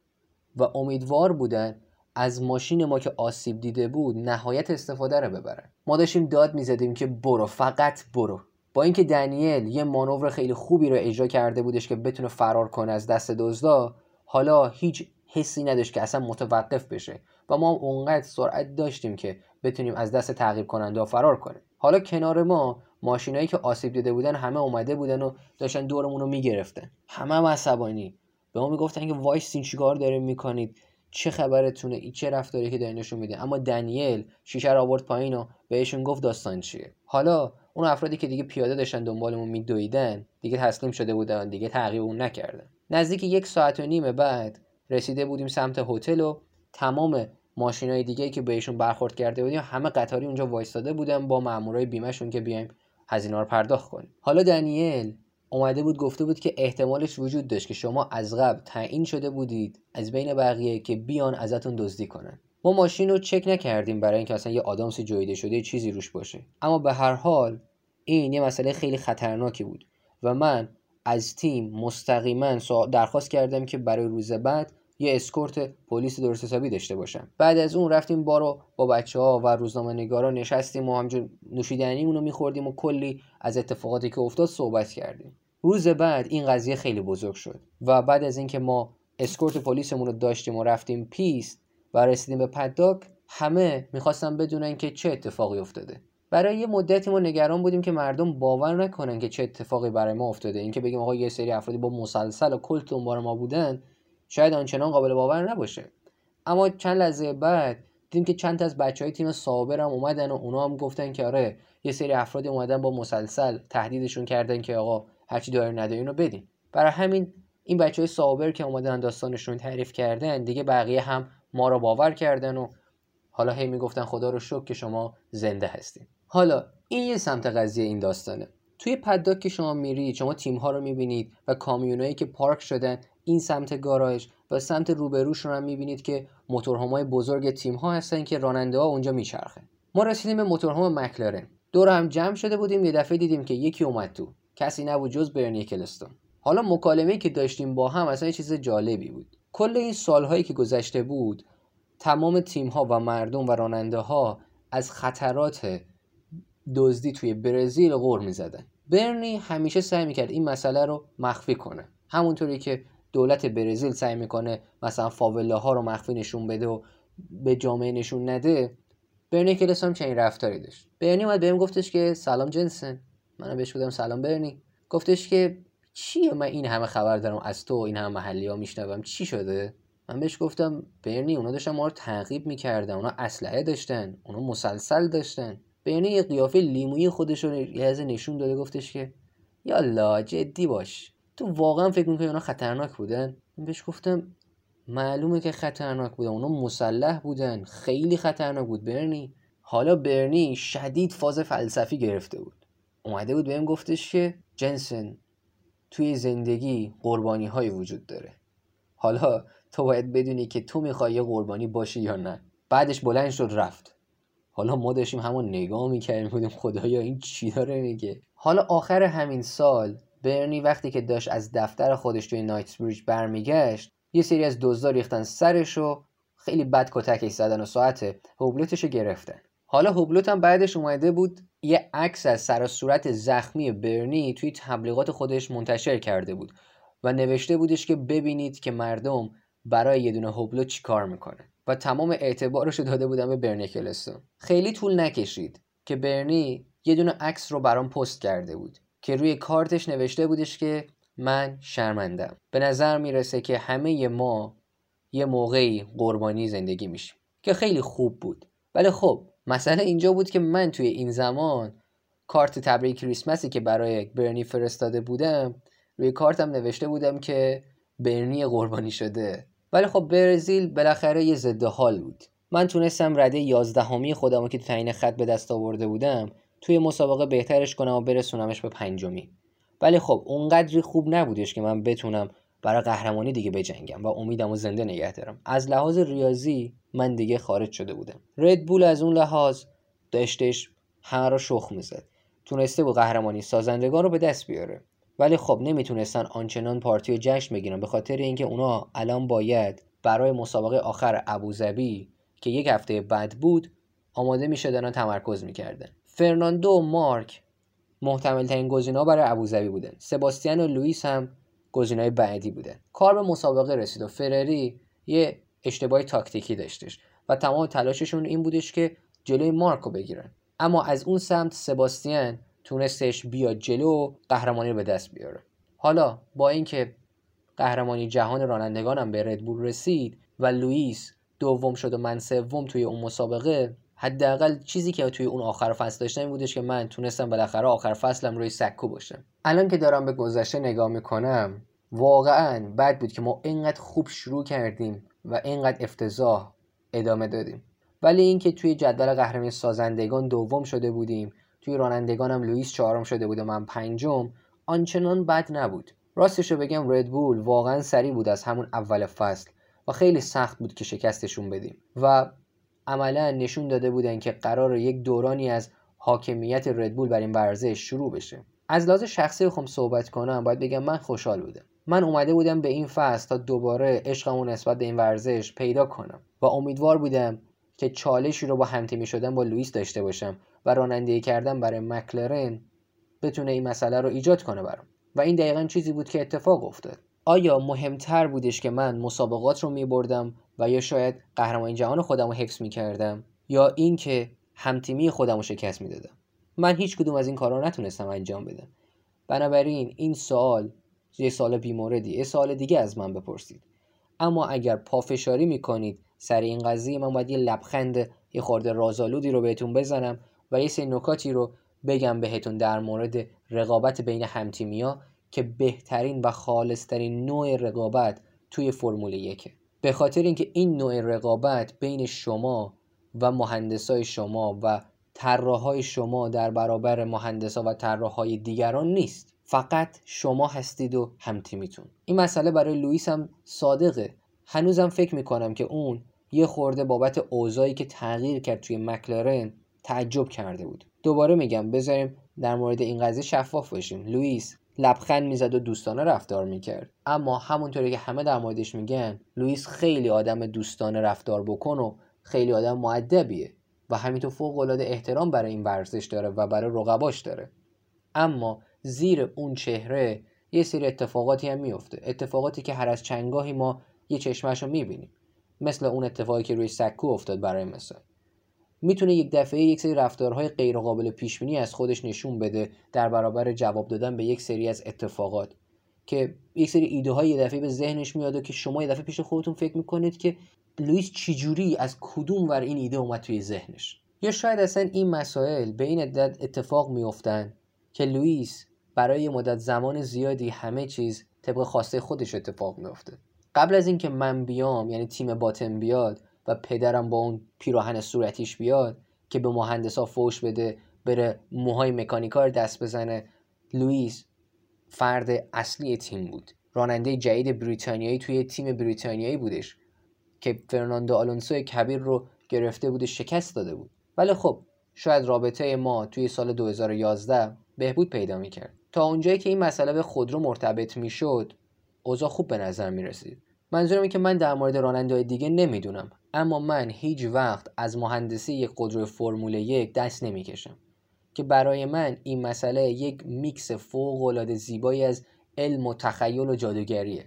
Speaker 1: و امیدوار بودن از ماشین ما که آسیب دیده بود نهایت استفاده رو ببرن. ما داشتیم داد میزدیم که برو، فقط برو. با اینکه دنیل یه مانور خیلی خوبی رو اجرا کرده بودش که بتونه فرار کنه از دست دزدا، حالا هیچ حسی نداشت که اصلا متوقف بشه و ما هم اونقدر سرعت داشتیم که بتونیم از دست تعقیب کننده فرار کنیم. حالا کنار ما ماشینایی که آسیب دیده بودن همه اومده بودن و داشتن دورمون رو میگرفتن. همه عصبانی به ما میگفتن که وایسین چیکار دارین میکنید، چه خبرتونه، این چه رفتاری که دارین نشون میدین. اما دنیل شیشه رو آورد پایین و بهشون گفت داستان چیه. حالا اون افرادی که دیگه پیاده داشتن دنبالمون میدویدن دیگه تسلیم شده بودن، دیگه تعقیبمون نکردن. نزدیک 1.5 ساعت بعد رسیده بودیم سمت هتل و تمام ماشینای دیگه که بهشون برخورد کرده بودیم همه قطاری اونجا وایستاده بودن با مامورای بیمه‌شون که بیایم هزینه رو پرداخت کنیم. حالا دنیل اومده بود گفته بود که احتمالش وجود داشت که شما از قبل تعیین شده بودید از بین بقیه که بیان ازتون دزدی کنن. ما ماشین رو چک نکردیم برای اینکه اصلا یه آدامسی جویده شده چیزی روش باشه، اما به هر حال این یه مسئله خیلی خطرناکی بود و من از تیم مستقیما درخواست کردم که برای روز بعد یه اسکورت پلیس درست حسابی داشته باشم. بعد از اون رفتیم بارو با بچه‌ها و روزنامه‌نگارا نشستیم و همینجور نوشیدنیمون رو می‌خوردیم و کلی از اتفاقاتی که افتاد صحبت کردیم. روز بعد این قضیه خیلی بزرگ شد و بعد از اینکه ما اسکورت پلیسمون رو داشتیم و رفتیم پیست و رسیدیم به پداک، همه می‌خواستن بدونن که چه اتفاقی افتاده. برای یه مدتی ما نگران بودیم که مردم باور نکنن که چه اتفاقی برای ما افتاده. اینکه بگیم آقا یه سری افرادی با مسلسل و کلت دنبال ما بودن شاید آنچنان قابل باور نباشه. اما چند لحظه بعد دیدیم که چند تا از بچهای تیم سابر هم اومدن و اونا هم گفتن که آره یه سری افراد اومدن با مسلسل تهدیدشون کردن که آقا هرچی دارین ندارین رو بدین. برای همین این بچهای سابر که اومدن داستانشون تعریف کردن دیگه بقیه هم ما رو باور کردن و حالا هی میگفتن خدا رو شکر که شما زنده هستین. حالا این یه سمت قضیه این داستانه. توی پداک که شما میرید شما تیم‌ها رو می‌بینید و کامیونایی که پارک شدن این سمت گاراژ و سمت روبروشون هم می‌بینید که موتورهامای بزرگ تیم‌ها هستن که راننده‌ها اونجا میچرخن. ما رسیدیم به موتورهام مکلارن. دور هم جمع شده بودیم، یه دفعه دیدیم که یکی اومد تو. کسی نبود جز برنی اکلستون. حالا مکالمه‌ای که داشتیم با هم اصلا یه چیز جالبی بود. کل این سال‌هایی که گذشته بود تمام تیم‌ها و مردم و راننده‌ها از خطرات دزدی توی برزیل غر می‌زدن. برنی همیشه سعی می‌کرد این مسئله رو مخفی کنه. همونطوری که دولت برزیل سعی می‌کنه مثلا فاولاها رو مخفی نشون بده و به جامعه نشون نده، برنی کلس هم چنین رفتاری داشت. برنی اومد بهم گفتش که سلام جنسن. منم بهش گفتم سلام برنی. گفتش که چیه من این همه خبر دارم از تو، این همه محلی‌ها میشنوم، چی شده؟ من بهش گفتم برنی اونا داشتن ما رو تعقیب می‌کردن، اونا اسلحه داشتن، اونا مسلسل داشتن. برنی یه قیافه لیمویی خودش رو یه نشون داده، گفتش که یالا جدی باش، تو واقعا فکر می‌کنی اونا خطرناک بودن؟ من بهش گفتم معلومه که خطرناک بودن، اونا مسلح بودن، خیلی خطرناک بود برنی. حالا برنی شدید فاز فلسفی گرفته بود، اومده بود بهم گفتش که جنسن توی زندگی قربانی‌های وجود داره، حالا تو باید بدونی که تو میخوای یه قربانی باشی یا نه. بعدش بلند شد رفت. حالا ما داشتیم همون نگاه میکردیم بودیم خدایا این چی داره میگه. حالا آخر همین سال برنی وقتی که داشت از دفتر خودش توی نایتسبریج برمیگشت یه سری از دزدا ریختن سرش و خیلی بد کتکش زدن و ساعت هوبلوتشو گرفتن. حالا هوبلوت هم بعدش اومده بود یه عکس از سر و صورت زخمی برنی توی تبلیغات خودش منتشر کرده بود و نوشته بودش که ببینید که مردم برای یه دونه هوبلوت چی کار میکنه و تمام اعتبارش داده بودن به برنی اکلستون. خیلی طول نکشید که برنی یه دونه عکس رو برام پست کرده بود که روی کارتش نوشته بودش که من شرمندم، به نظر میرسه که همه ما یه موقعی قربانی زندگی میشیم، که خیلی خوب بود. ولی خب مسئله اینجا بود که من توی این زمان کارت تبریک کریسمسی که برای برنی فرستاده بودم روی کارتم نوشته بودم که برنی قربانی شده. ولی خب برزیل بالاخره یه ضد حال بود. من تونستم رده 11 خودمو که تو تعیین خط به دست آورده بودم توی مسابقه بهترش کنم و برسونمش به 5. ولی خب اونقدری خوب نبودش که من بتونم برای قهرمانی دیگه بجنگم و امیدمو زنده نگه دارم. از لحاظ ریاضی من دیگه خارج شده بودم. ردبول از اون لحاظ داشتش همه رو شخ میزد، تونسته بود قهرمانی سازندگان رو به دست بیاره. ولی خب نمیتونستن آنچنان پارتی و جشن بگیرن به خاطر اینکه اونا الان باید برای مسابقه آخر ابوظبی که یک هفته بعد بود آماده میشدن و تمرکز میکردن. فرناندو و مارک محتمل ترین گزینه‌ها برای ابوظبی بودن. سباستیان و لوئیس هم گزینه‌های بعدی بودن. کار به مسابقه رسید و فراری یه اشتباه تاکتیکی داشتش و تمام تلاششون این بودش که جلوی مارکو بگیرن. اما از اون سمت سباستیان تونستش بیاد جلو و قهرمانی رو به دست بیاره. حالا با اینکه قهرمانی جهان رانندگان هم به ردبول رسید و لوئیس دوم شد و من سوم توی اون مسابقه، حداقل چیزی که توی اون آخر فصل داشتم این بودش که من تونستم بالاخره آخر فصلم روی سکو باشم. الان که دارم به گذشته نگاه میکنم واقعا بد بود که ما اینقدر خوب شروع کردیم و اینقدر افتضاح ادامه دادیم. ولی اینکه توی جدول قهرمانی سازندگان دوم شده بودیم، توی رانندگان هم لوئیس 4 شده بود و من 5، آنچنان بد نبود. راستش رو بگم ردبول واقعا سریع بود از همون اول فصل و خیلی سخت بود که شکستشون بدیم و عملا نشون داده بودن که قراره یک دورانی از حاکمیت ردبول بر این ورزش شروع بشه. از لحاظ شخصی بخوام صحبت کنم باید بگم من خوشحال بودم. من اومده بودم به این فصل تا دوباره عشقمو نسبت به این ورزش پیدا کنم و امیدوار بودم که چالشی رو با همتیمی شدن با لوئیس داشته باشم و رانندگی کردن برای مکلارن بتونه این مسئله رو ایجاد کنه برام و این دقیقاً چیزی بود که اتفاق افتاد. آیا مهمتر بودش که من مسابقات رو می‌بردم و یا شاید قهرمانی جهان خودم رو حفظ می‌کردم یا این که همتیمی خودم رو شکست می‌دادم؟ من هیچ کدوم از این کارا رو نتونستم انجام بدم. بنابراین این سوال یه سوال بی‌موردی، یه سوال دیگه از من بپرسید. اما اگر پافشاری می‌کنید سر این قضیه من باید یه لبخند یه خورده رازآلودی رو بهتون بزنم و یه سری نکاتی رو بگم بهتون در مورد رقابت بین همتیمیا که بهترین و خالصترین نوع رقابت توی فرمول 1. به خاطر اینکه این نوع رقابت بین شما و مهندسای شما و طراحای شما در برابر مهندسا و طراحای دیگران نیست، فقط شما هستید و همتیمیتون. این مسئله برای لوئیس هم صادقه. هنوزم فکر میکنم که اون یه خورده بابت اوضاعی که تغییر کرد توی مکلارن تعجب کرده بود. دوباره میگم بذاریم در مورد این قضیه شفاف باشیم. لوئیس لبخند میزد و دوستانه رفتار میکرد، اما همونطوری که همه در موردش میگن لوئیس خیلی آدم دوستانه رفتار بکن و خیلی آدم مؤدبیه و همینطور فوق‌العاده احترام برای این ورزش داره و برای رقباش داره. اما زیر اون چهره یه سری اتفاقاتی هم میفته، اتفاقاتی که هر از چندگاهی ما یه چشمشو میبینیم، مثل اون اتفاقی که روی سکو افتاد. برای مثال میتونه یک دفعه یک سری رفتارهای غیر قابل پیش بینی از خودش نشون بده در برابر جواب دادن به یک سری از اتفاقات، که یک سری ایده های یه دفعه به ذهنش میاد و که شما یه دفعه پیش خودتون فکر میکنید که لوئیس چجوری از کدوم ور این ایده اومد توی ذهنش. یا شاید اصلا این مسائل به این عدت اتفاق میافتن که لوئیس برای مدت زمان زیادی همه چیز طبق خواسته خودش اتفاق میفته. قبل از اینکه من بیام، یعنی تیم باتم بیاد و پدرم با اون پیراهن صورتیش بیاد که به مهندسا فوش بده، بره موهای مکانیکا رو دست بزنه، لوئیس فرد اصلی تیم بود. راننده جدید بریتانیایی توی تیم بریتانیایی بودش که فرناندو آلونسو کبیر رو گرفته بود و شکست داده بود. ولی خب شاید رابطه ما توی سال 2011 بهبود پیدا میکرد. تا اونجایی که این مسئله به خودرو مرتبط میشد اوضاع خوب به نظر میرسید. منظورم اینه که من در مورد راننده‌های دیگه نمیدونم، اما من هیچ وقت از مهندسی یک خودرو فرمول 1 دست نمیکشم، که برای من این مسئله یک میکس فوق‌العاده زیبایی از علم و تخیل و جادوگریه.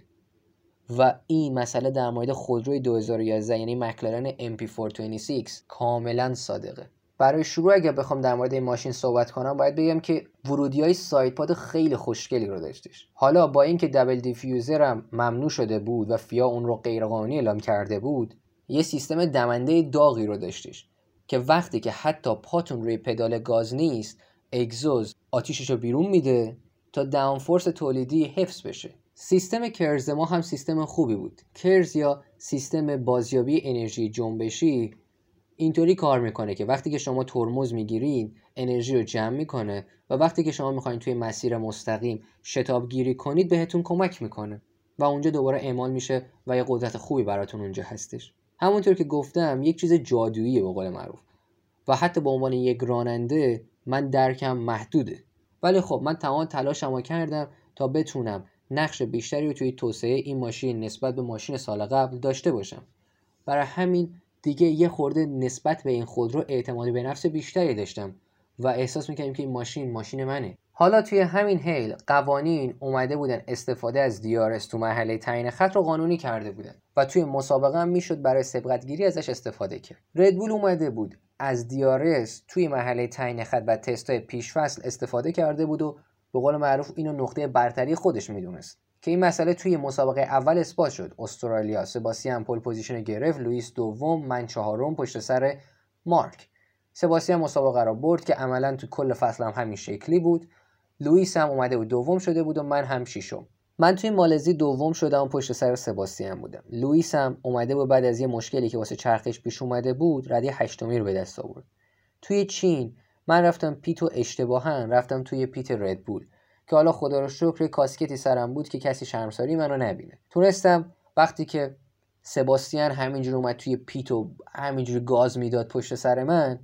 Speaker 1: و این مسئله در مورد خودروی 2011 یعنی مکلارن MP426 کاملا صادقه. برای شروع اگه بخوام در مورد این ماشین صحبت کنم باید بگم که ورودی‌های سایت پاد خیلی خوشگلی رو داشتش. حالا با اینکه دابل دیفیوزر هم ممنوع شده بود و فیا اون رو غیرقانونی اعلام کرده بود، یه سیستم دمنده داغی رو داشتش که وقتی که حتی پاتون روی پدال گاز نیست، اگزوز آتیشش رو بیرون میده تا داونفورس تولیدی حفظ بشه. سیستم کرز ما هم سیستم خوبی بود. کرز یا سیستم بازیابی انرژی جنبشی اینطوری کار میکنه که وقتی که شما ترمز میگیرید انرژی رو جمع میکنه و وقتی که شما میخواین توی مسیر مستقیم شتاب گیری کنید بهتون کمک میکنه و اونجا دوباره اعمال میشه و یه قدرت خوبی براتون اونجا هستش. همونطور که گفتم یک چیز جادوییه به قول معروف و حتی به عنوان یک راننده من درکم محدوده، ولی خب من تمام تلاشمو کردم تا بتونم نقش بیشتری رو توی توسعه این ماشین نسبت به ماشین سال قبل داشته باشم. برای همین دیگه یه خورده نسبت به این خودرو اعتماد به نفس بیشتری داشتم و احساس میکردم که این ماشین منه. حالا توی همین حیل قوانین اومده بودن استفاده از DRS تو مرحله تعیین خط رو قانونی کرده بودن و توی مسابقه هم میشد برای سبقت گیری ازش استفاده کرد. ردبول اومده بود از DRS توی مرحله تعیین خط و تستای پیش فصل استفاده کرده بود و به قول معروف اینو نقطه برتری خودش میدونست که این مسئله توی مسابقه اول اثبات شد. استرالیا سباستیان پول پوزیشن گرفت، لوئیس دوم، من چهارم پشت سر مارک. سباستیان مسابقه را برد که عملا تو کل فصل هم همین شکلی بود. لوئیس هم اومده بود دوم شده بود و من هم ششم. من توی مالزی دوم شدم و پشت سر سباستیان بودم. لوئیس هم اومده بود بعد از یه مشکلی که واسه چرخش پیش اومده بود رده هشتمی رو به دست آورد. توی چین من رفتم پیتو اشتباها رفتم توی پیت ردبول که حالا خدا رو شکر کاسکتی سرم بود که کسی شرمساری منو نبینه. تونستم وقتی که سباستیان همینجوری اومد توی پیتو همینجوری گاز میداد پشت سر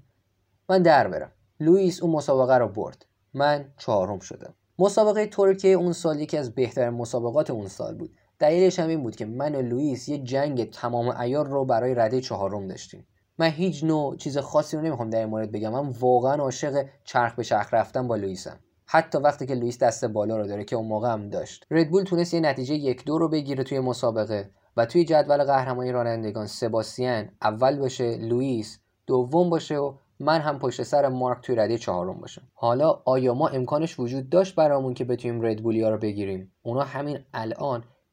Speaker 1: من در برم. لوئیس اون مسابقه رو برد. من چهارم شدم. مسابقه ترکیه اون سال یکی از بهترین مسابقات اون سال بود. دلیلش هم این بود که من و لوئیس یه جنگ تمام عیار رو برای رده چهارم داشتیم. من هیچ نوع چیز خاصی رو نمیخوام در این مورد بگم. من واقعا عاشق چرخ به چرخ رفتن با لوئیسم. حتی وقتی که لوئیس دست بالا رو داره که اون موقع هم داشت. ردبول تونست یه نتیجه 1-2 رو بگیره توی مسابقه و توی جدول قهرمانی رانندگان سباستیان اول باشه، لوئیس دوم باشه و من هم پشت سر مارک توی رده چهارم باشم. حالا آیا ما امکانش وجود داشت برامون که بتونیم ردبولیا رو بگیریم؟ اونا همین الان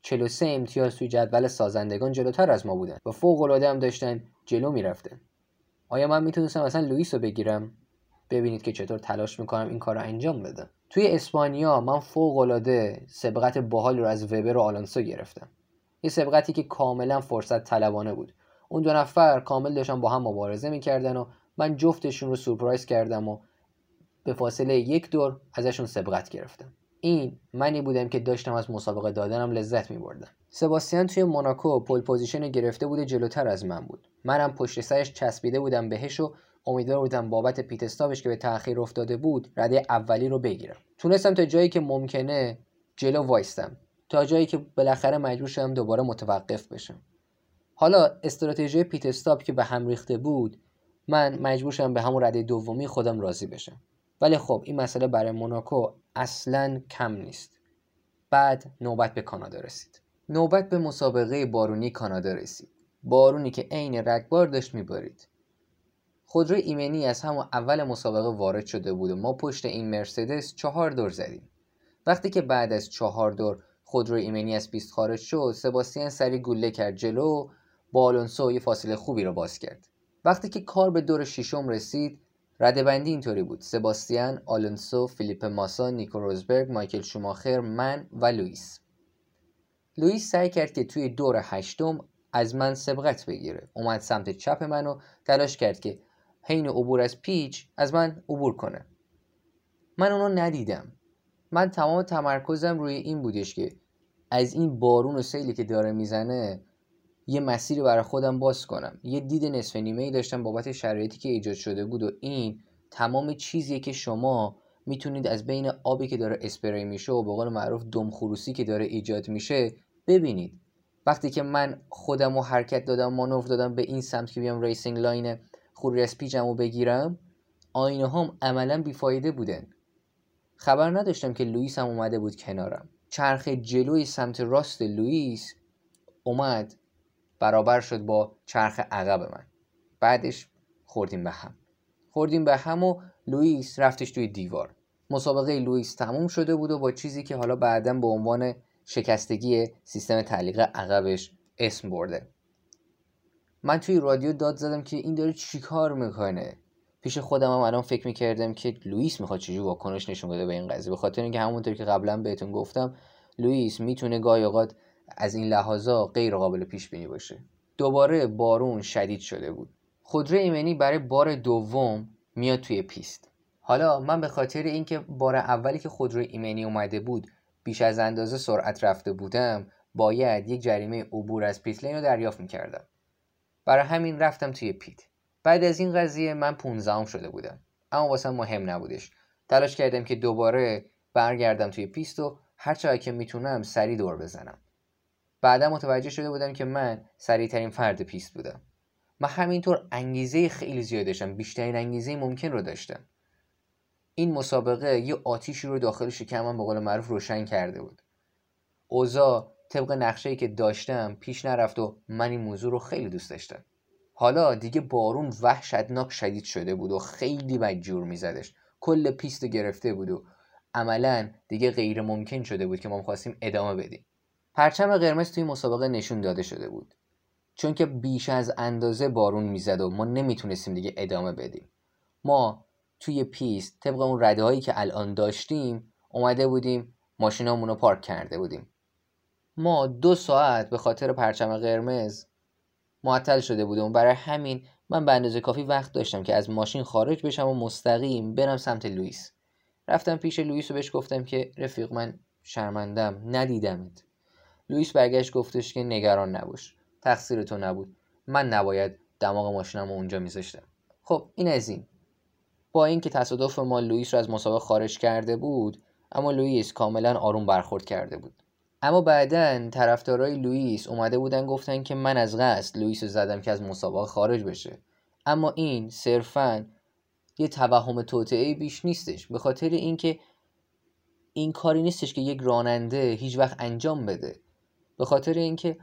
Speaker 1: 43 امتیاز توی جدول سازندگان جلوتر از ما بودن و فوق‌العاده هم داشتن جلو میرفتن. آیا من میتونستم اصلا لوئیس رو بگیرم؟ ببینید که چطور تلاش میکنم این کار رو انجام بدم. توی اسپانیا من فوق‌العاده سبقت باحال رو از وبر و آلونسو گرفتم. یه سبقتی که کاملا فرصت طلبانه بود. اون دو نفر کامل داشتن با هم مبارزه میکردن و من جفتشون رو سورپرایز کردم و به فاصله 1 دور ازشون سبقت گرفتم. این منی بودم که داشتم از مسابقه دادنم لذت می‌بردم. سباستیان توی موناکو پول پوزیشن گرفته بود، جلوتر از من بود. منم پشت سرش چسبیده بودم بهش و امیدوار بودم بابت پیت استاپش که به تأخیر افتاده بود رده اولی رو بگیرم. تونستم تا جایی که ممکنه جلو وایستم، تا جایی که بالاخره مجبور شدم دوباره متوقف بشم. حالا استراتژی پیت استاپ که به هم ریخته بود، من مجبور شدم به همون رده دومی خودم راضی بشم. ولی خب این مسئله برای موناکو اصلاً کم نیست. بعد نوبت به کانادا رسید. نوبت به مسابقه بارونی کانادا رسید. بارونی که عین رگبار داشت میبارید. خودروی ایمنی از همون اول مسابقه وارد شده بود و ما پشت این مرسدس 4 دور زدیم. وقتی که بعد از 4 دور خودروی ایمنی از پیست خارج شد، سباستیان سری گوله کرد جلو، با آلونسو یه فاصله خوبی رو باز کرد. وقتی که کار به دور ششم رسید، رده‌بندی اینطوری بود: سباستیان، آلونسو، فیلیپ ماسا، نیکو روزبرگ، مایکل شوماخر، من و لوئیس. لوئیس سعی کرد که توی دور هشتم از من سبقت بگیره. اومد سمت چپ من و تلاش کرد که حین عبور از پیچ از من عبور کنه. من اونو ندیدم. من تمام تمرکزم روی این بودش که از این بارون و سیلی که داره میزنه یه مسیری برای خودم باز کنم. یه دید نصف نیمه‌ای داشتم بابت شرایطی که ایجاد شده بود و این تمام چیزیه که شما میتونید از بین آبی که داره اسپری میشه و به قول معروف دم خروسی که داره ایجاد میشه ببینید. وقتی که من خودم رو حرکت دادم، مانور دادم به این سمت که بیام ریسینگ لاین خروج از پیچمو بگیرم، آینه هم عملا بیفایده بودن. خبر نداشتم که لوئیس هم اومده بود کنارم. چرخ جلوی سمت راست لوئیس اومد برابر شد با چرخ عقب من. بعدش خوردیم به هم و لوئیس رفتش توی دیوار. مسابقه لوئیس تموم شده بود و با چیزی که حالا بعداً به عنوان شکستگی سیستم تعلیق عقبش اسم برده. من توی رادیو داد زدم که این داره چی کار میکنه. پیش خودم هم الان فکر میکردم که لوئیس میخواد چجوری واکنش نشون بده به این قضیه، به خاطر اینکه همونطور که قبلا بهتون گفتم لوئیس میتونه گاهی اوقات از این لحاظا غیر قابل پیش بینی باشه. دوباره بارون شدید شده بود. خودروی ایمنی برای بار دوم میاد توی پیست. حالا من به خاطر اینکه بار اولی که خودروی ایمنی اومده بود بیش از اندازه سرعت رفته بودم، باید یک جریمه عبور از پیت لین رو دریافت میکردم. برای همین رفتم توی پیت. بعد از این قضیه من 15ام شده بودم، اما واسم مهم نبودش. تلاش کردم که دوباره برگردم توی پیست و هر چقدر که میتونم سریع دور بزنم. بعدا متوجه شده بودم که من سریع ترین فرد پیست بودم. من همینطور انگیزه خیلی زیاد داشتم، بیشترین انگیزه ممکن رو داشتم. این مسابقه یه آتیشی رو داخل شکمم به قول معروف روشن کرده بود. اوضاع طبق نقشه‌ای که داشتم پیش نرفت و من این موضوع رو خیلی دوست داشتم. حالا دیگه بارون وحشتناک شدید شده بود و خیلی بدجور میزدش. کل پیست گرفته بود و عملاً دیگه غیر ممکن شده بود که ما می‌خواستیم ادامه بدیم. پرچم قرمز توی مسابقه نشون داده شده بود، چون که بیش از اندازه بارون میزد و ما نمیتونستیم دیگه ادامه بدیم. ما توی پیست طبق اون رده هایی که الان داشتیم اومده بودیم ماشینامون رو پارک کرده بودیم. ما 2 ساعت به خاطر پرچم قرمز معطل شده بودیم. برای همین من به اندازه کافی وقت داشتم که از ماشین خارج بشم و مستقیم برم سمت لوئیس. رفتم پیش لوئیس و بهش گفتم که رفیق من شرمندم ندیدمت. لوئیس برگشت گفتش که نگران نباش، تقصیر تو نبود، من نباید دماغ ماشینم رو اونجا میذاشتم. خب این از این. با اینکه تصادف ما لوئیس رو از مسابقه خارج کرده بود، اما لوئیس کاملا آروم برخورد کرده بود. اما بعدن طرفدارای لوئیس اومده بودن گفتن که من از قصد لوئیس رو زدم که از مسابقه خارج بشه. اما این صرفاً یه توهم توطئه بیش نیستش، به خاطر اینکه این کاری نیستش که یک راننده هیچ وقت انجام بده. به خاطر اینکه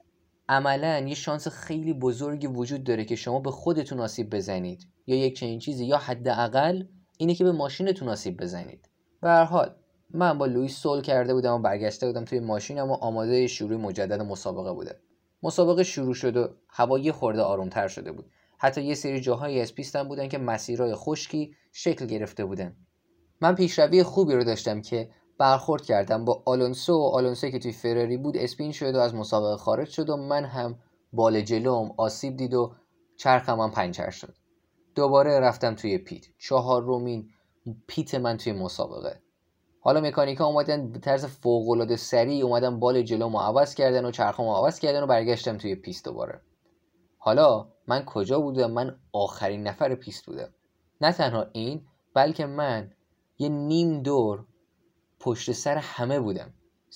Speaker 1: عملاً یه شانس خیلی بزرگی وجود داره که شما به خودتون آسیب بزنید یا یک چنین چیزی، یا حداقل اینه که به ماشینتون آسیب بزنید. به هر حال من با لوئیس صلح کرده بودم و برگشته بودم توی ماشینم و آماده شروع مجدد مسابقه بودم. مسابقه شروع شد و هوا یه خورده آرومتر شده بود. حتی یه سری جاهایی از پیستم بودن که مسیرهای خشکی شکل گرفته بودن. من پیشروی خوبی رو داشتم که برخورد کردم با آلونسو که توی فراری بود اسپین شد و از مسابقه خارج شد و من هم بال جلوم آسیب دید و چرخم هم پنچر شد. دوباره رفتم توی پیت. 4مین پیت من توی مسابقه. حالا مکانیکا اومدن به طرز فوق‌العاده سریع اومدن بال جلومو عوض کردن و چرخمو عوض کردن و برگشتم توی پیست دوباره. حالا من کجا بودم؟ من آخرین نفر پیست بودم. نه تنها این، بلکه من یه نیم دور پشت سر همه بودم.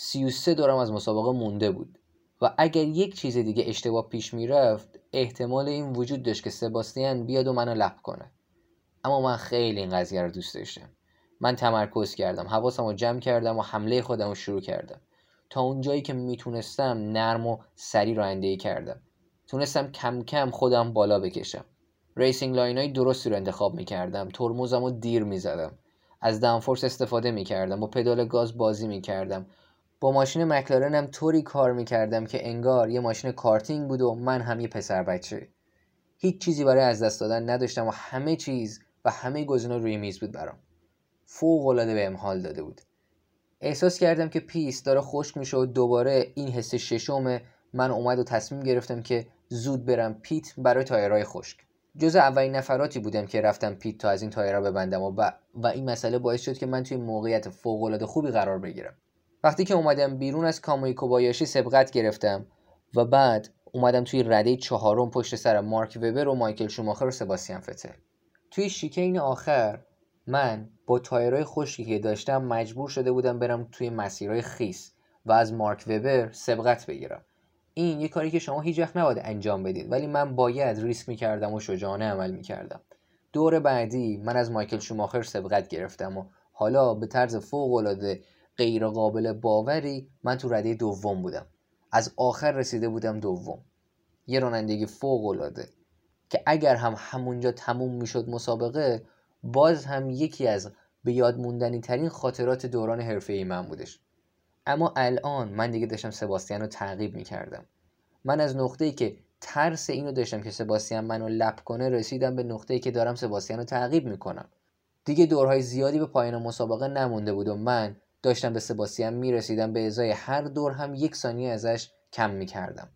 Speaker 1: 33 دورم از مسابقه مونده بود و اگر یک چیز دیگه اشتباه پیش میرفت احتمال این وجود داشت که سباستین بیاد و منو لپ کنه. اما من خیلی این قضیه رو دوست داشتم. من تمرکز کردم، حواسم رو جمع کردم و حمله خودم رو شروع کردم. تا اون جایی که میتونستم نرم و سریع رانندگی کردم. تونستم کم کم خودم بالا بکشم. ریسینگ لاینای درستی رو انتخاب میکردم. ترمزم رو دیر میزدم. از داونفورس استفاده میکردم. با پدال گاز بازی میکردم. با ماشین مکلارنم طوری کار میکردم که انگار یه ماشین کارتینگ بود و من هم یه پسر بچه. هیچ چیزی برای از دست دادن نداشتم و همه چیز و همه گزینه‌ها روی میز بود برام. فوق‌العاده بهم حال داده بود. احساس کردم که پیست داره خشک میشه و دوباره این حس ششم من اومد و تصمیم گرفتم که زود برم پیت برای تایرهای خشک. جز اولین نفراتی بودم که رفتم پیت تا از این تایرها ببندم و این مسئله باعث شد که من توی موقعیت فوق‌العاده خوبی قرار بگیرم. وقتی که اومدم بیرون از کاموی کوبایاشی سبقت گرفتم و بعد اومدم توی رده 4 پشت سر مارک وبر و مایکل شوماخر و سباستین فتل. توی شیکین آخر من با تایرهای خشکی که داشتم مجبور شده بودم برم توی مسیرهای خیس و از مارک وبر سبقت بگیرم. این یه کاری که شما هیچ وقت نباید انجام بدید، ولی من باید ریسک میکردم و شجاعانه عمل میکردم. دور بعدی من از مایکل شوماخر سبقت گرفتم و حالا به طرز فوق‌العاده غیر قابل باوری من تو رده دوم بودم. از آخر رسیده بودم دوم. یه رانندگی فوق‌العاده که اگر هم همونجا تموم میشد مسابقه، باز هم یکی از به یاد موندنی ترین خاطرات دوران حرفه‌ای من بودش. اما الان من دیگه داشتم سباستین رو تعقیب میکردم. من از نقطه‌ای که ترس اینو داشتم که سباستین منو لپ کنه رسیدم به نقطه‌ای که دارم سباستین رو تعقیب میکنم. دیگه دورهای زیادی به پایان مسابقه نمونده بود و من داشتم به سباستین میرسیدم، به ازای هر دور هم 1 ثانیه ازش کم میکردم.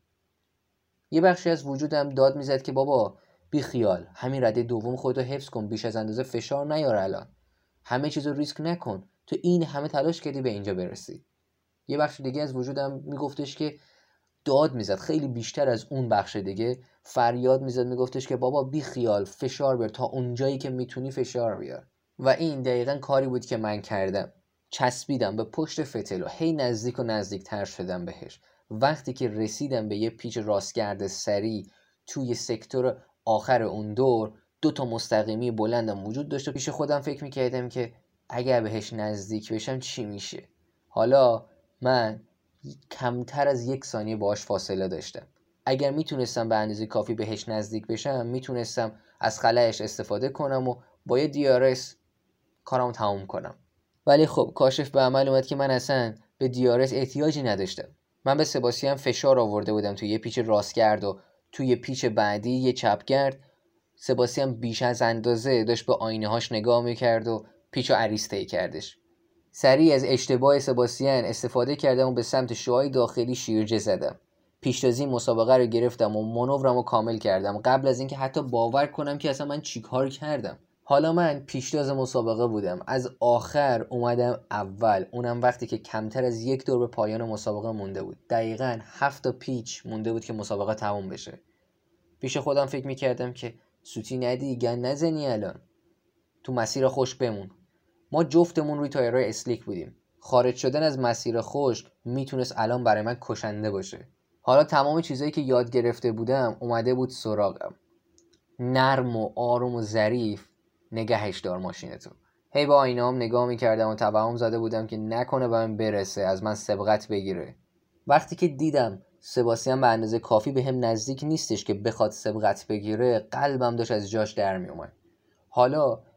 Speaker 1: یه بخشی از وجودم داد میزد که بابا بی خیال، همین رده دوم خودتو حفظ کن، بیش از اندازه فشار نیار، الان همه چیزو ریسک نکن، تو این همه تلاش کردی به اینجا برسی. یه بخش دیگه از وجودم میگفتش که داد میزد، خیلی بیشتر از اون بخش دیگه فریاد میزد، میگفتش که بابا بی خیال، فشار بیار، تا اونجایی که میتونی فشار بیار. و این دقیقاً کاری بود که من کردم. چسبیدم به پشت فتل و هی نزدیک و نزدیکتر شدم بهش. وقتی که رسیدم به یه پیچ راستگرد سری توی سکتور آخر اون دور، 2 مستقیمی بلندم وجود داشت و پیش خودم فکر میکردم که اگر بهش نزدیک بشم چی میشه. حالا من کمتر از 1 ثانیه باهاش فاصله داشتم. اگر میتونستم به اندازه کافی بهش نزدیک بشم، میتونستم از خلأش استفاده کنم و با یه DRS کارم تموم کنم. ولی خب کاشف به عمل اومد که من اصلا به DRS احتیاجی نداشتم. من به سباستین فشار آورده بودم توی یه پیچ راستگرد و توی پیچ بعدی یه چپگرد. سباستین بیش از اندازه داشت به آینه هاش نگاه میکرد و پیچو عریض طی کردش. سریع از اشتباه سباستین استفاده کردم و به سمت شوهای داخلی شیرجه زدم. پیشتازی مسابقه رو گرفتم و مانورم رو کامل کردم قبل از اینکه حتی باور کنم که اصلا من چیکار کردم. حالا من پیشتاز مسابقه بودم، از آخر اومدم اول، اونم وقتی که کمتر از 1 دور به پایان مسابقه مونده بود. دقیقاً 7 پیچ مونده بود که مسابقه تموم بشه. پیش خودم فکر میکردم که سوتی ندی، گن نزنی، الان تو مسیر خشک بمون. ما جفتمون روی تایرهای اسلیک بودیم. خارج شدن از مسیر خشک میتونست الان برای من کشنده باشه. حالا تمام چیزایی که یاد گرفته بودم اومده بود سراغم. نرم و آروم و ظریف نگهش دار ماشینتو. هی با آینه‌ام نگاه میکردم و توهم زده بودم که نکنه به من برسه، از من سبقت بگیره. وقتی که دیدم سباستین به اندازه کافی به هم نزدیک نیستش که بخواد سبقت بگیره، قلبم داشت از جاش در میومد. حالا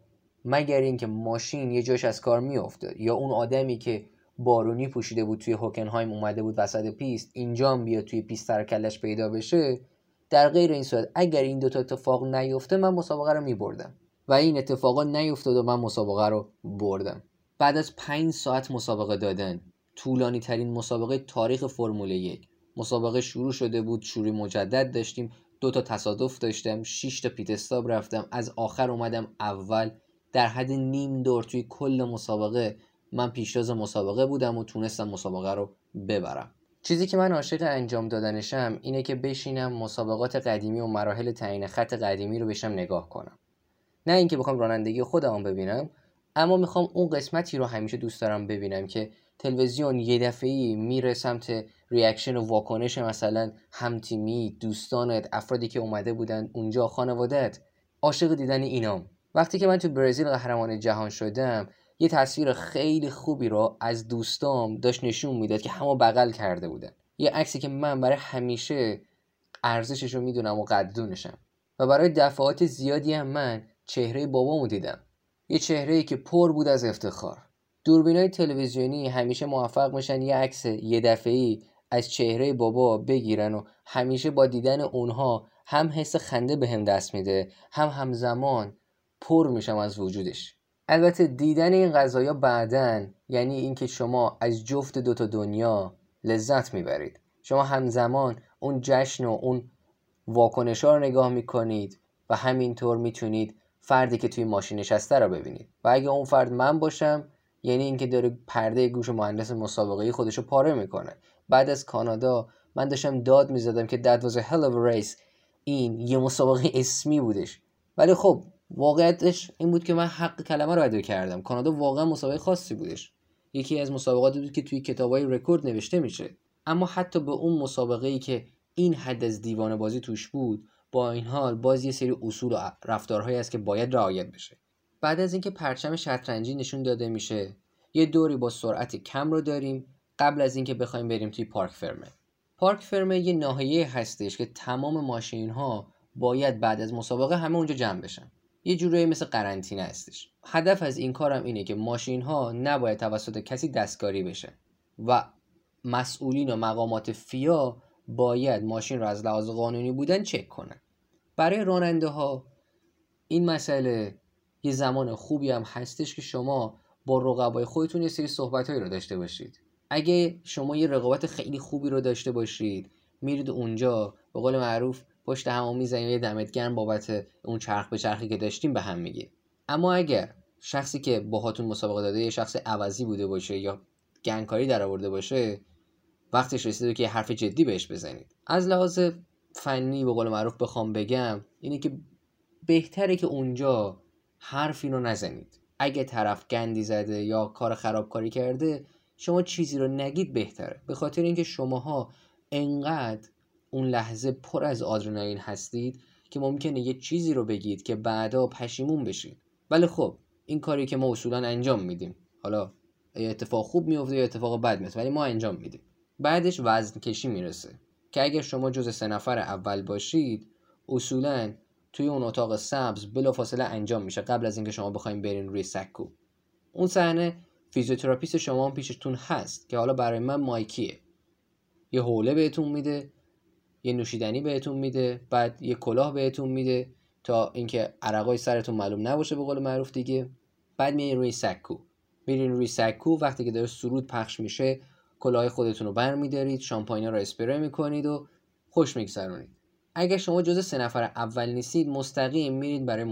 Speaker 1: مگر اینکه ماشین یه جاش از کار میافتاد یا اون آدمی که بارونی پوشیده بود توی هوکنهایم اومده بود وسط پیست اینجا هم بیاد توی پیست سر کلش پیدا بشه. در غیر این صورت اگر این دوتا اتفاق نیفته من مسابقه رو میبردم و این اتفاقا نیفتاد و من مسابقه رو بردم. بعد از 5 ساعت مسابقه دادن، طولانی ترین مسابقه تاریخ فرمول 1، مسابقه شروع شده بود، شروع مجدد داشتیم، 2 تا تصادف داشتم، 6 تا پیت استاپ رفتم، از آخر اومدم اول. در حد نیم دور توی کل مسابقه من پیشتاز مسابقه بودم و تونستم مسابقه رو ببرم. چیزی که من عاشق انجام دادنشم اینه که بشینم مسابقات قدیمی و مراحل تعیین خط قدیمی رو بشم نگاه کنم. نه اینکه بخوام رانندگی خودم ببینم، اما میخوام اون قسمتی رو همیشه دوست دارم ببینم که تلویزیون یه دفعه‌ای میره سمت ریاکشن و واکنش مثلا همتیمی، دوستانت، افرادی که اومده بودن اونجا، خانواده‌ات. عاشق دیدن اینام. وقتی که من تو برزیل قهرمان جهان شدم، یه تصویر خیلی خوبی رو از دوستام داشت نشون میداد که همو بغل کرده بودن. یه عکسی که من برای همیشه ارزشش رو میدونم و قدردونشم. و برای دفعات زیادی هم من چهره بابامو دیدم. یه چهره‌ای که پر بود از افتخار. دوربینای تلویزیونی همیشه موفق میشن یه عکس یه دفعه‌ای از چهره بابا بگیرن و همیشه با دیدن اونها هم حس خنده بهم دست میده، هم همزمان پر میشم از وجودش. البته دیدن این قضایا بعدن یعنی اینکه شما از جفت 2 تا دنیا لذت میبرید. شما همزمان اون جشن و اون واکنش‌ها رو نگاه میکنید و همینطور میتونید فردی که توی ماشین نشسته رو ببینید. و اگه اون فرد من باشم یعنی اینکه داره پرده گوش مهندس مسابقه‌ای خودشو پاره میکنه. بعد از کانادا من داشتم داد میزدم که that was a hell of a race. این یه مسابقه اسمی بودش. ولی خب واقعیتش این بود که من حق کلمه رو ادا کردم. کانادا واقعا مسابقه خاصی بودش. یکی از مسابقاتی بود که توی کتابای رکورد نوشته میشه. اما حتی به اون مسابقه‌ای که این حد از دیوانه بازی توش بود، با این حال باز یه سری اصول و رفتارهایی هست که باید رعایت بشه. بعد از اینکه پرچم شطرنجی نشون داده میشه، یه دوری با سرعت کم رو داریم قبل از اینکه بخوایم بریم توی پارک فرمه. پارک فرمه یه ناحیه هستش که تمام ماشین‌ها باید بعد از مسابقه همه اونجا جمع بشن. یه جورایی مثل قرنطینه هستش. هدف از این کارم اینه که ماشین‌ها نباید توسط کسی دستکاری بشه و مسئولین و مقامات فیا باید ماشین رو از لحاظ قانونی بودن چک کنن. برای راننده ها این مسئله یه زمان خوبی هم هستش که شما با رقبای خودتون یه سری صحبتایی رو داشته باشید. اگه شما یه رقابت خیلی خوبی رو داشته باشید، میرید اونجا به قول معروف پشت همو میزنید، یه دمت گرم بابت اون چرخ به چرخی که داشتیم به هم میگه. اما اگر شخصی که باهاتون مسابقه داده یه شخص عوضی بوده باشه یا گنگکاری در آورده باشه، وقتش رسیده که یه حرف جدی بهش بزنید. از لحاظ فنی به قول معروف بخوام بگم اینه که بهتره که اونجا حرفی رو نزنید. اگه طرف گندی زده یا کار خرابکاری کرده، شما چیزی رو نگید بهتره. به خاطر اینکه شماها انقدر اون لحظه پر از آدرنالین هستید که ممکنه یه چیزی رو بگید که بعدا پشیمون بشید. ولی خب این کاری که ما اصولا انجام میدیم، حالا یا اتفاق خوب میفته یا اتفاق بد میفته، ولی ما انجام میدیم. بعدش وزن کشی میرسه که اگر شما جز 3 نفر اول باشید، اصولاً توی اون اتاق سبز بلافاصله انجام میشه قبل از اینکه شما بخواید برین روی سکو. اون صحنه فیزیوتراپیست شما هم پیشتون هست که حالا برای من مایکیه. یه حوله بهتون میده، یه نوشیدنی بهتون میده، بعد یه کلاه بهتون میده تا اینکه عرقای سرتون معلوم نباشه به قول معروف دیگه. بعد میرین روی سکو. وقتی که داره سرود پخش میشه، کلاه خودتون رو برمی‌دارید، شامپاینه رو اسپری میکنید و خوش میگذرونید. اگر شما جزء 3 نفر اول نیستید، مستقیم میرید برای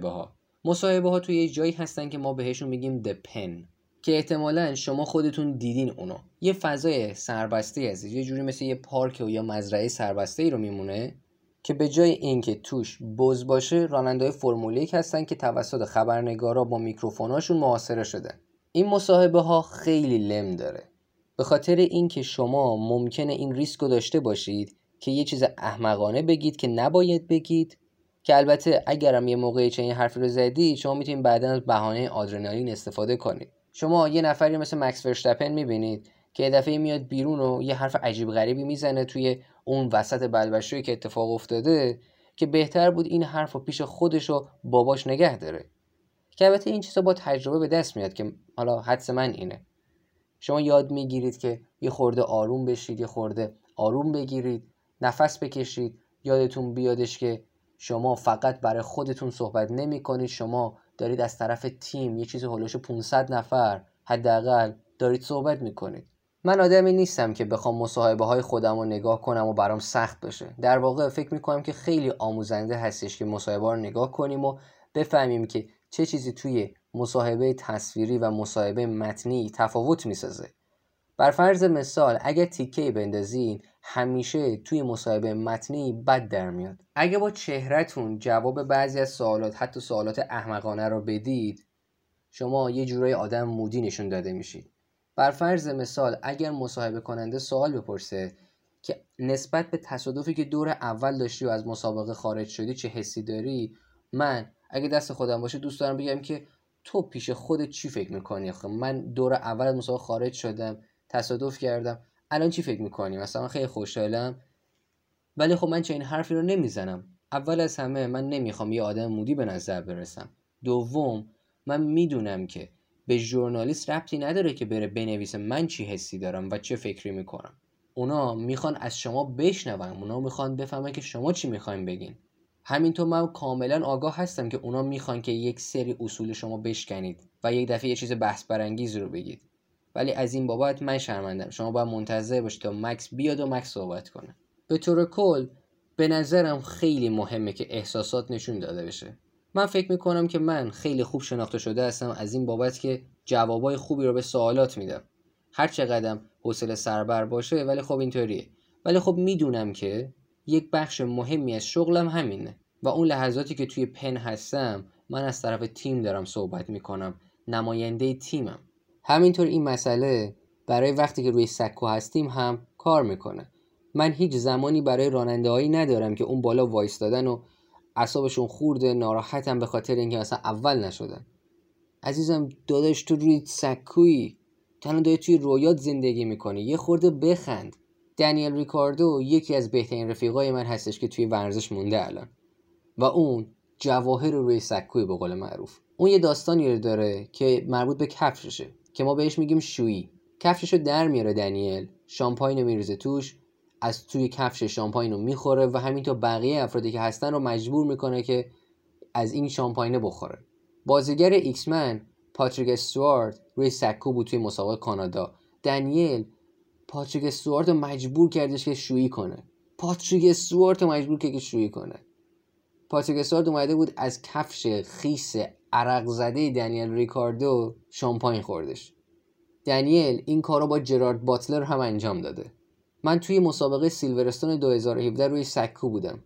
Speaker 1: مصاحبه ها توی یه جایی هستن که ما بهشون میگیم The Pen که احتمالاً شما خودتون دیدین اونو. یه فضای سربسته هست، یه جوری مثل یه پارک و یا مزرعه سربسته‌ای رو میمونه که به جای اینکه توش بز باشه، راننده‌های فرمول 1 هستن که توسط خبرنگارا با میکروفوناشون محاصره شدن. این مصاحبه ها خیلی لم داره. به خاطر اینکه شما ممکنه این ریسک رو داشته باشید که یه چیز احمقانه بگید که نباید بگید، که البته اگرم یه موقعی چنین حرفی رو زدید، شما میتونید بعداً از بهانه آدرنالین استفاده کنید. شما یه نفری مثل مکس ورشتپن میبینید که یه دفعه میاد بیرون و یه حرف عجیب غریبی میزنه توی اون وسط بلبشویی که اتفاق افتاده، که بهتر بود این حرف رو پیش خودش و باباش نگه داره. که البته این چیزا با تجربه به دست میاد که حالا حدس من اینه شما یاد میگیرید که یه خورده آروم بشید، یه خورده آروم بگیرید، نفس بکشید، یادتون بیادش که شما فقط برای خودتون صحبت نمی کنید، شما دارید از طرف تیم یه چیزی هولوش 500 نفر حداقل دارید صحبت میکنید. من آدمی نیستم که بخوام مصاحبه های خودم رو نگاه کنم و برام سخت باشه. در واقع فکر میکنم که خیلی آموزنده هستش که مصاحبه رو نگاه کنیم و بفهمیم که چه چیزی توی مصاحبه تصویری و مصاحبه متنی تفاوت میسازه. بر فرض مثال اگه تیکه بندازین همیشه توی مصاحبه متنی بد در میاد. اگه با چهرهتون جواب بعضی از سوالات، حتی سوالات احمقانه رو بدید، شما یه جورای آدم مودی نشون داده میشید. بر فرض مثال اگر مصاحبه کننده سوال بپرسه که نسبت به تصادفی که دور اول داشتی و از مسابقه خارج شدی چه حسی داری، من اگه دست خودم باشه دوست دارم بگم که تو پیش خودت چی فکر میکنی؟ آخه من دور اول از مسابقه خارج شدم، تصادف کردم، الان چی فکر میکنی؟ مثلا خیلی خوشحالم. ولی خب من چه این حرفی رو نمیزنم. اول از همه من نمیخوام یه آدم مودی به نظر برسم. دوم، من میدونم که به ژورنالیست ربطی نداره که بره بنویسه من چی حسی دارم و چه فکری میکنم. اونا میخوان از شما بشنون، اونا میخوان بفهمن که شما چی میخواین بگین. همینطور من کاملا آگاه هستم که اونا میخوان که یک سری اصول شما بشکنید و یک دفعه یه چیز بحث برانگیز رو بگید. ولی از این بابت من شرمندم. شما باید منتظر باشید تا مکس بیاد و مکس صحبت کنه. به طور کل به نظرم خیلی مهمه که احساسات نشون داده بشه. من فکر میکنم که من خیلی خوب شناخته شده هستم از این بابت که جوابای خوبی رو به سوالات میدم. هر چقدرم حوصله سربر باشه ولی خب اینطوریه. ولی خب میدونم که یک بخش مهمی از شغلم همینه و اون لحظاتی که توی پن هستم من از طرف تیم دارم صحبت میکنم، نماینده تیمم. همینطور این مسئله برای وقتی که روی سکو هستیم هم کار میکنه. من هیچ زمانی برای راننده‌هایی ندارم که اون بالا وایستادن و اعصابشون خورده، ناراحتم به خاطر اینکه مثلا اول نشدن. عزیزم داداش تو روی سکویی، تنها داری توی رویات زندگی میکنی، یه خورده بخند. دنیل ریکاردو یکی از بهترین رفیقای من هستش که توی ورزش مونده الان و اون جواهر روی سکوی به قول معروف. اون یه داستانی رو داره که مربوط به کفششه که ما بهش میگیم شویی. کفششو در میاره دنیل، شامپاین رو میریزه توش، از توی کفش شامپاین رو میخوره و همینطور بقیه افرادی که هستن رو مجبور میکنه که از این شامپاینه بخوره. بازیگر ایکس من پاتریک استوارت روی سکو بود توی مسابقه کانادا. دنیل پاتریک استوارت رو مجبور کردش که شویی کنه. پاتریک استوارت اومده بود از کفش خیس عرق زده دنیل ریکاردو شامپاین خوردش. دنیل این کارو با جرارد باتلر هم انجام داده. من توی مسابقه سیلورستون 2017 روی سکو بودم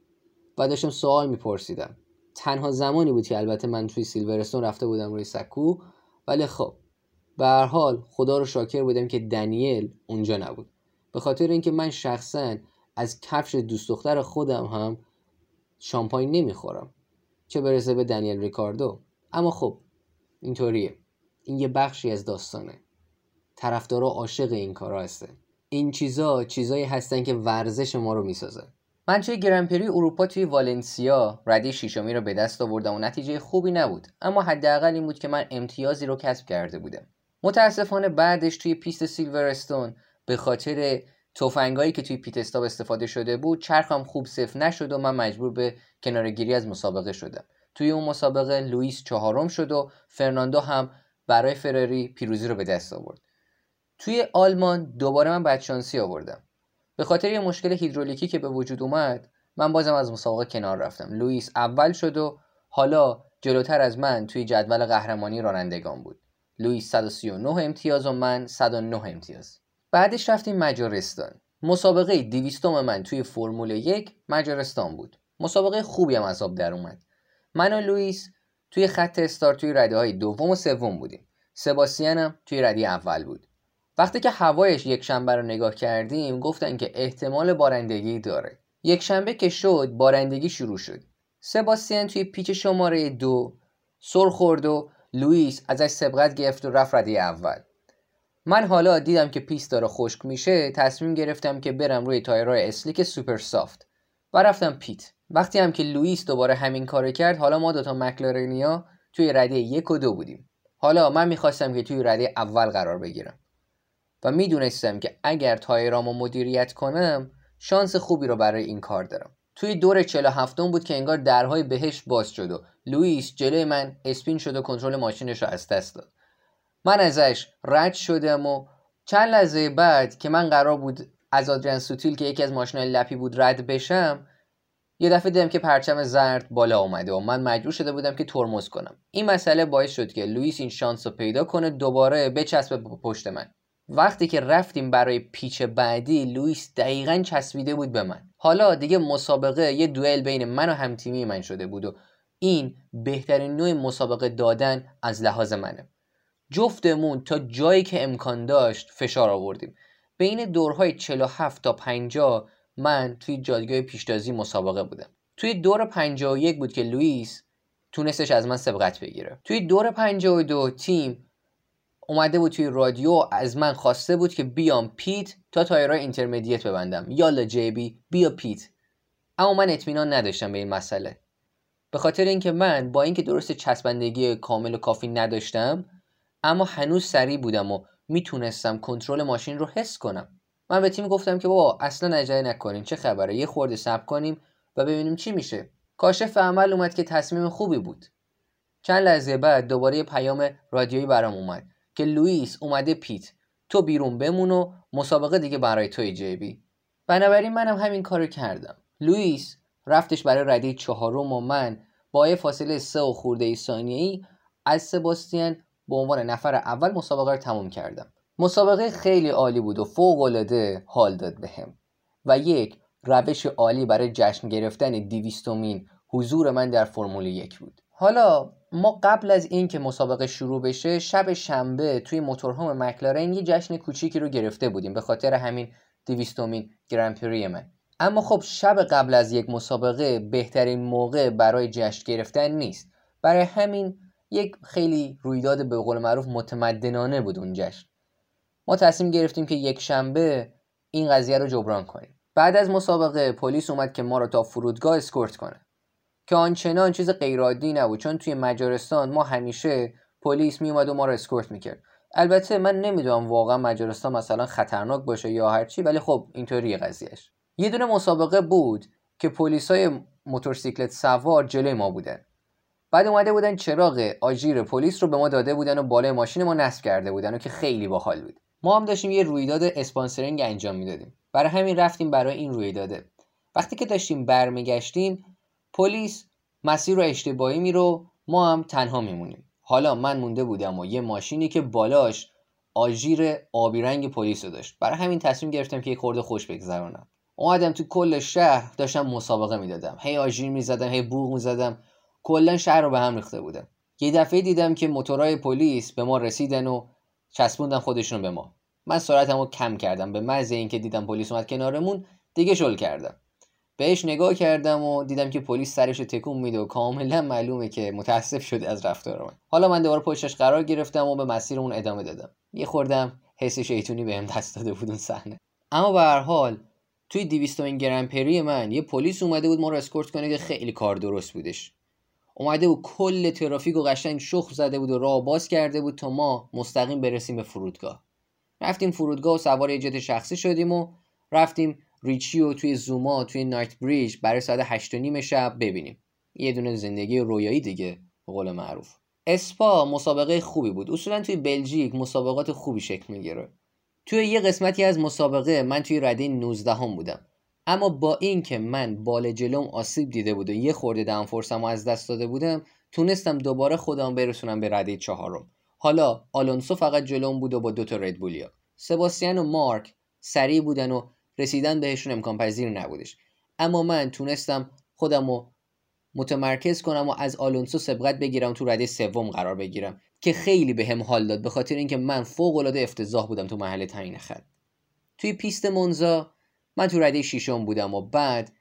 Speaker 1: و داشتم سوال میپرسیدم. تنها زمانی بود که البته من توی سیلورستون رفته بودم روی سکو، ولی خب به هر حال خدا رو شاکر بودم که دنیل اونجا نبود، به خاطر اینکه من شخصا از کفش دوست دختر خودم هم شامپاین نمیخورم، چه برسه به دنیل ریکاردو. اما خب اینطوریه، این یه بخشی از داستانه. طرفدارا عاشق این کارا هستن. این چیزایی هستن که ورزش ما رو میسازه. من توی گرانپری اروپا توی والنسیا رده ششمی رو به دست آوردم و نتیجه خوبی نبود، اما حداقل این بود که من امتیازی رو کسب کرده بودم. متاسفانه بعدش توی پیست سیلورستون به خاطر تفنگایی که توی پیت استاپ استفاده شده بود چرخم خوب صفر نشد و من مجبور به کناره‌گیری از مسابقه شدم. توی اون مسابقه لوئیس چهارم شد و فرناندو هم برای فراری پیروزی رو به دست آورد. توی آلمان دوباره من بدشانسی آوردم. به خاطر یه مشکل هیدرولیکی که به وجود اومد من بازم از مسابقه کنار رفتم. لوئیس اول شد و حالا جلوتر از من توی جدول قهرمانی رانندگان بود. لوئیس 139 امتیاز و من 109 امتیاز. بعدش رفتیم مجارستان. مسابقه 200 من توی فرمول 1 مجارستان بود. مسابقه خوبی هم از آب در اومد. من و لوئیس توی خط استارت توی رده‌های دوم و سوم بودیم. سباستین هم توی رده اول بود. وقتی که هوایش یک شنبه رو نگاه کردیم گفتن که احتمال بارندگی داره. یک شنبه که شد بارندگی شروع شد. سباستین توی پیچ شماره 2 سر خورد و لوئیس ازش سبقت گرفت و رفت رده اول. من حالا دیدم که پیست داره خشک میشه، تصمیم گرفتم که برم روی تایرهای اسلیک سوپر سافت و رفتم پیت. وقتی هم که لوئیس دوباره همین کارو کرد، حالا ما دوتا مکلارنیا توی رده 1 و 2 بودیم. حالا من میخواستم که توی رده اول قرار بگیرم و میدونستم که اگر تایرامو مدیریت کنم شانس خوبی رو برای این کار دارم. توی دور 47 بود که انگار درهای بهشت باز شد و لوئیس جلوی من اسپین شد و کنترل ماشینش رو از دست داد. من ازش رد شدم و چند لحظه بعد که من قرار بود از آدریان سوتیل که یکی از ماشینای لپی بود رد بشم، یه دفعه دیدم که پرچم زرد بالا اومده و من مجبور شده بودم که ترمز کنم. این مسئله باعث شد که لوئیس این شانس رو پیدا کنه دوباره بچسبه پشت من. وقتی که رفتیم برای پیچ بعدی، لوئیس دقیقاً چسبیده بود به من. حالا دیگه مسابقه یه دوئل بین من و همتیمی من شده بود و این بهترین نوع مسابقه دادن از لحاظ منه. جفتمون تا جایی که امکان داشت فشار آوردیم. بین دورهای 47 تا 50 من توی جایگاه پیشتازی مسابقه بودم. توی دور 51 بود که لوئیس تونستش از من سبقت بگیره. توی دور 52 تیم اومده بود توی رادیو از من خواسته بود که بیام پیت تا تایرهای اینترمدیت ببندم. یالا جیبی بیا پیت. اما من اطمینان نداشتم به این مسئله. به خاطر اینکه من با اینکه درست چسبندگی کامل و کافی نداشتم، اما هنوز سریع بودم و میتونستم کنترل ماشین رو حس کنم. من به تیم گفتم که بابا اصلا عجله نکنین، چه خبره، یه خورده صبر کنیم و ببینیم چی میشه. کاشف عمل اومد که تصمیم خوبی بود. چند لحظه بعد دوباره یه پیام رادیویی برام اومد که لوئیس اومده پیت، تو بیرون بمون و مسابقه دیگه برای توی جیبی. بنابراین منم همین کارو کردم. لوئیس رفتش برای رده 4 و من با یه فاصله 3 و خورده ثانیه‌ای از سباستین به عنوان نفر اول مسابقه رو تموم کردم. مسابقه خیلی عالی بود و فوق‌العاده حال داد بهم و یک روش عالی برای جشن گرفتن 200مین حضور من در فرمول 1 بود. حالا ما قبل از این که مسابقه شروع بشه شب شنبه توی موتورهوم مکلارن یه جشن کوچیکی رو گرفته بودیم به خاطر همین 200مین گرندپری من. اما خب شب قبل از یک مسابقه بهترین موقع برای جشن گرفتن نیست. برای همین یک خیلی رویداد به قول معروف متمدنانه بود اون جشن. ما تصمیم گرفتیم که یک شنبه این قضیه رو جبران کنیم. بعد از مسابقه پلیس اومد که ما رو تا فرودگاه اسکورت کنه که آنچنان چیز غیرعادی نبود، چون توی مجارستان ما همیشه پلیس میومد و ما رو اسکورت میکرد. البته من نمیدونم واقعا مجارستان مثلا خطرناک باشه یا هرچی، ولی خب اینطوریه قضیهش. یه دونه مسابقه بود که پلیسای موتورسیکلت سوار جلوی ما بودن. بعد اومده بودن چراغ آژیر پلیس رو به ما داده بودن و بالای ماشین ما نصب کرده بودن و که خیلی باحال بود. ما هم داشتیم یه رویداد اسپانسرینگ انجام میدادیم. برای همین رفتیم برای این رویداده. وقتی که داشتیم برمیگشتیم پلیس مسیر رو اشتباهی میرو، ما هم تنها میمونیم. حالا من مونده بودم و یه ماشینی که بالاش آژیر آبی رنگ پلیس رو داشت. برای همین تصمیم گرفتم که یه خورده خوش بگذرونم. اومدم تو کل شهر داشتم مسابقه میدادم. هی آژیر میزدم، هی بوق میزدم. کلا شهر رو به هم ریخته بودم. یه دفعه دیدم که موتورهای پلیس به ما رسیدن و چسبوندن خودشون به ما. من سرعتمو کم کردم، به محض اینکه دیدم پلیس اومد کنارمون دیگه شل کردم. بهش نگاه کردم و دیدم که پلیس سرش رو تکون میده و کاملا معلومه که متاسف شده از رفتار من. حالا من دوباره پشتش قرار گرفتم و به مسیرمون ادامه دادم. یه خوردم حس شیطونی بهم دست داده بود اون صحنه. اما به هر حال توی 200مین گرندپری من یه پلیس اومده بود ما رو اسکورت کنه که خیلی کار درست بودش. اومده بود کل ترافیک و قشنگ شخم زده بود و راه باز کرده بود تا ما مستقیم برسیم به فرودگاه. رفتیم فرودگاه و سوار یه جت شخصی شدیم و رفتیم ریچیو توی زوما توی نایت بریج برای ساعت 8:30 شب ببینیم. یه دونه زندگی رویایی دیگه به قول معروف. اسپا مسابقه خوبی بود. اصولا توی بلژیک مسابقات خوبی شکل میگیره. توی یه قسمتی از مسابقه من توی رده 19 بودم. اما با این که من بال جلوم آسیب دیده بود و یه خورده داونفورسمو از دست داده بودم، تونستم دوباره خودم برسونم به رده 4. حالا آلونسو فقط جلوم بود و با 2 ردبولیا. سباستین و مارک سریع بودن و رسیدن بهشون امکان پذیر نبودش. اما من تونستم خودمو متمرکز کنم و از آلونسو سبقت بگیرم، تو رده 3 قرار بگیرم که خیلی بهم حال داد به خاطر اینکه من فوق العاده افتضاح بودم تو محل تعیین خط. توی پیست مونزا من تو رده 6 بودم و بعد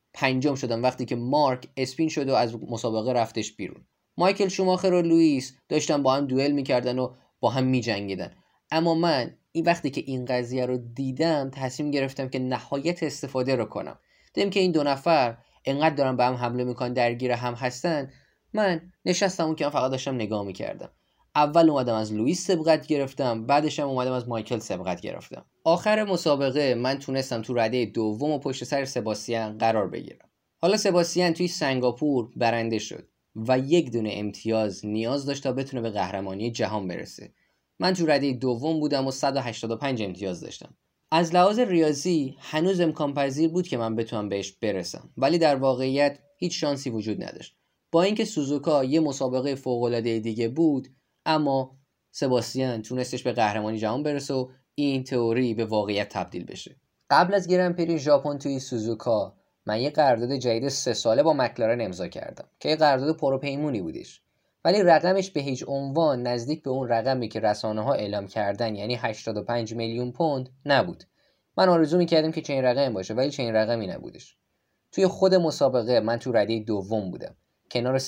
Speaker 1: 5 شدم وقتی که مارک اسپین شد و از مسابقه رفتش بیرون. مایکل شوماخر و لوئیس داشتن با هم دوئل میکردن و با هم میجنگیدن. اما من این وقتی که این قضیه رو دیدم تصمیم گرفتم که نهایت استفاده رو کنم. دیدم که این 2 نفر انقدر دارن به هم حمله میکنن، درگیر هم هستن. من نشستم اون که فقط داشتم نگاه میکردم. اول اومدم از لوئیس سبقت گرفتم، بعدش هم اومدم از مایکل سبقت گرفتم. آخر مسابقه من تونستم تو رده دوم و پشت سر سباستین قرار بگیرم. حالا سباستین توی سنگاپور برنده شد و 1 دونه امتیاز نیاز داشت تا بتونه به قهرمانی جهان برسه. من تو رده دوم بودم و 185 امتیاز داشتم. از لحاظ ریاضی هنوز امکان پذیر بود که من بتونم بهش برسم، ولی در واقعیت هیچ شانسی وجود نداشت. با اینکه سوزوکا یه مسابقه فوق‌العاده دیگه بود، اما سباستین تونستش به قهرمانی جهان برسه و این تئوری به واقعیت تبدیل بشه. قبل از گرانپری ژاپن توی سوزوکا من یه قرارداد جدید 3 ساله با مکلارن امضا کردم که یه قرارداد پروپیمونی بودش، ولی رقمش به هیچ عنوان نزدیک به اون رقمی که رسانه‌ها اعلام کردن، یعنی 85 میلیون پوند نبود. من آرزو می‌کردم که چنین رقمی باشه، ولی چنین رقمی نبودش. توی خود مسابقه من تو رده دوم بودم کنار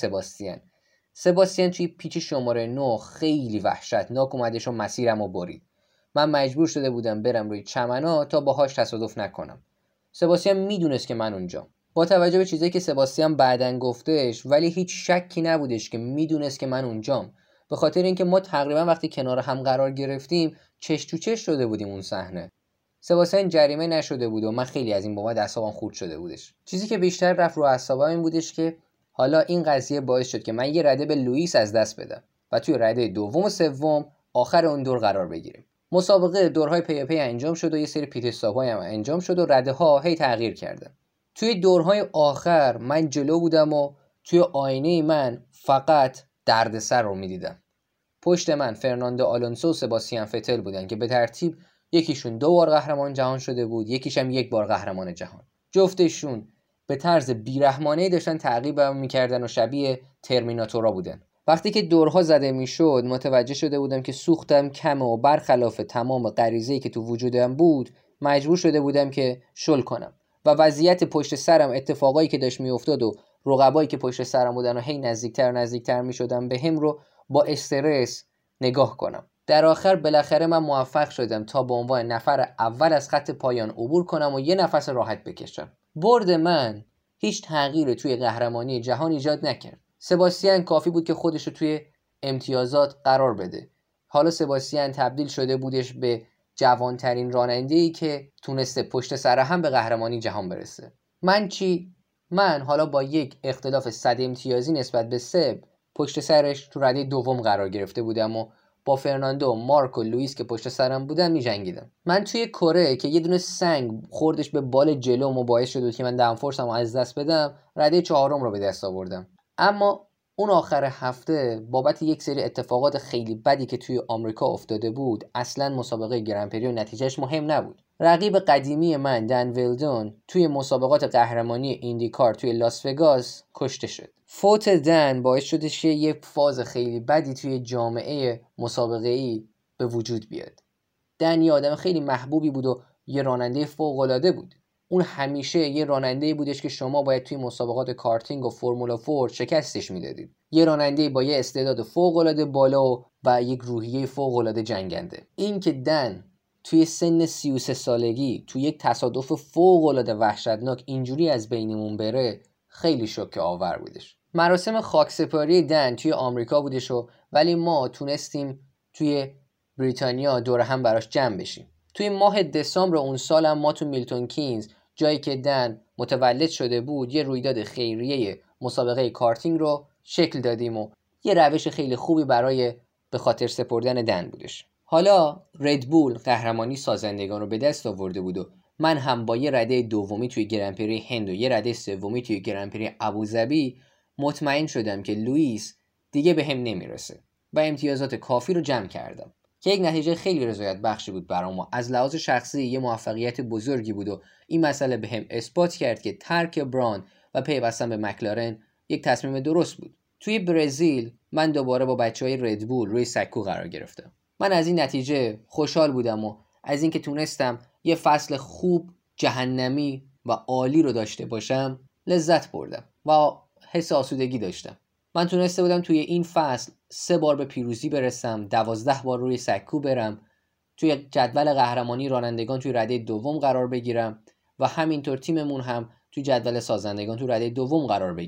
Speaker 1: سباستین توی پیچ شماره 9 خیلی وحشتناک اومدش و مسیرمو برید. من مجبور شده بودم برم روی چمنا تا باهاش تصادف نکنم. سباستین میدونست که من اونجام. با توجه به چیزایی که سباستین بعدن گفتش، ولی هیچ شکی نبودش که میدونست که من اونجام، به خاطر اینکه ما تقریبا وقتی کنار هم قرار گرفتیم چش تو چش شده بودیم اون صحنه. سباستین جریمه نشده بود و من خیلی از این بابت اعصابم خورد شده بودش. چیزی که بیشتر رفت رو اعصابم این بودش که حالا این قضیه باعث شد که من یه رده به لوئیس از دست بدم و توی رده دوم و سوم آخر اون دور قرار بگیریم. مسابقه دورهای پی پی انجام شد و یه سری پیت استاپ‌های هم انجام شد و رده ها هی تغییر کردن. توی دورهای آخر من جلو بودم و توی آینه من فقط دردسر رو می‌دیدم. پشت من فرناندو آلونسو و سباستین فتل بودن که به ترتیب یکیشون 2 بار قهرمان جهان شده بود، یکیش هم 1 بار قهرمان جهان. جفتشون به طرز بیرحمانه‌ای داشتن تعقیبم می‌کردن و شبیه ترمیناتورا بودن. وقتی که دورها زده میشد متوجه شده بودم که سوختم کمه و برخلاف تمام غریزه‌ای که تو وجودم بود مجبور شده بودم که شل کنم و وضعیت پشت سرم، اتفاقایی که داشت میافتاد و رقبایی که پشت سرم بودن و هی نزدیکتر میشدم بهم رو با استرس نگاه کنم. در آخر بالاخره من موفق شدم تا به عنوان نفر اول از خط پایان عبور کنم و یه نفس راحت بکشم. برد من هیچ تغییری توی قهرمانی جهان ایجاد نکرد. سباستین کافی بود که خودش رو توی امتیازات قرار بده. حالا سباستین تبدیل شده بودش به جوانترین راننده‌ای که تونسته پشت سر هم به قهرمانی جهان برسه. من چی؟ من حالا با یک اختلاف 100 امتیازی نسبت به سب پشت سرش تو رده دوم قرار گرفته بودم و با فرناندو، مارک و لوئیس که پشت سرم بودن می‌جنگیدم. من توی کره که یه دونه سنگ خوردش به بال جلوم و باعث شد که من دمفورسمو از دست بدم، رده 4 رو به دست آوردم. اما اون آخر هفته بابت یک سری اتفاقات خیلی بدی که توی آمریکا افتاده بود اصلا مسابقه گرانپری و نتیجهش مهم نبود. رقیب قدیمی من دن ویلدون توی مسابقات قهرمانی ایندیکار توی لاس وگاس کشته شد. فوت دن باعث شد که یک فاز خیلی بدی توی جامعه مسابقه‌ای به وجود بیاد. دن یه آدم خیلی محبوبی بود و یه راننده فوق‌العاده بود. اون همیشه یه راننده‌ای بودش که شما باید توی مسابقات کارتینگ و فرمولا 4 شکستش میدادید. یه راننده با یه استعداد فوق‌العاده بالا و یک روحیه فوق‌العاده جنگنده. این که دن توی سن 33 سالگی توی یک تصادف فوق‌العاده وحشتناک اینجوری از بینمون بره خیلی شوکه آور بودش. مراسم خاکسپاری دن توی آمریکا بودش ولی ما تونستیم توی بریتانیا دور هم براش جمع بشیم. توی ماه دسامبر اون سال هم ما تو میلتون کینز، جایی که دن متولد شده بود، یه رویداد خیریه مسابقه کارتینگ رو شکل دادیم و یه روش خیلی خوبی برای به خاطر سپردن دن بودش. حالا ردبول قهرمانی سازندگان رو به دست آورده بود و من هم با یه رده دومی توی گرانپری هند و یه رده سومی توی گرانپری ابوظبی مطمئن شدم که لوئیس دیگه به هم نمیرسه و امتیازات کافی رو جمع کردم که یک نتیجه خیلی رضایت بخشی بود برام. ما از لحاظ شخصی یه موفقیت بزرگی بود و این مسئله به هم اثبات کرد که ترک بران و پیوستن به مکلارن یک تصمیم درست بود. توی برزیل من دوباره با بچهای ردبول روی سکو قرار گرفتم. من از این نتیجه خوشحال بودم و از اینکه تونستم یه فصل خوب، جهنمی و عالی رو داشته باشم لذت بردم و حس آسودگی داشتم. من تونسته بودم توی این فصل 3 بار به پیروزی برسم، 12 بار روی سکو برم، توی جدول قهرمانی رانندگان توی رده دوم قرار بگیرم و همینطور تیممون هم توی جدول سازندگان توی رده دوم قرار بگیره.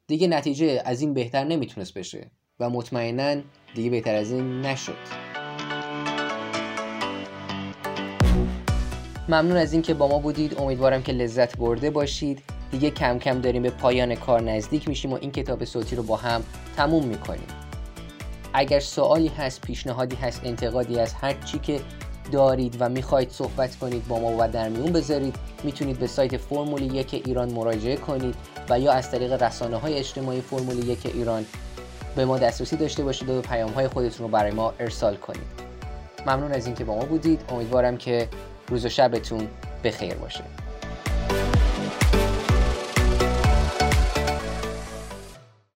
Speaker 1: دیگه نتیجه از این بهتر نمیتونست بشه و مطمئناً دیگه بهتر از این نشد. ممنون از این که با ما بودید. امیدوارم که لذت برده باشید. دیگه کم کم داریم به پایان کار نزدیک میشیم و این کتاب صوتی رو با هم تموم میکنیم. اگر سوالی هست، پیشنهادی هست، انتقادی هست، هر چی که دارید و میخواید صحبت کنید با ما و در میون بذارید، میتونید به سایت فرمول 1 ایران مراجعه کنید و یا از طریق رسانه‌های اجتماعی فرمول 1 ایران به ما دسترسی داشته باشید و پیام‌های خودتون رو برای ما ارسال کنید. ممنون از اینکه با ما بودید. امیدوارم که روز و شبتون بخیر باشه.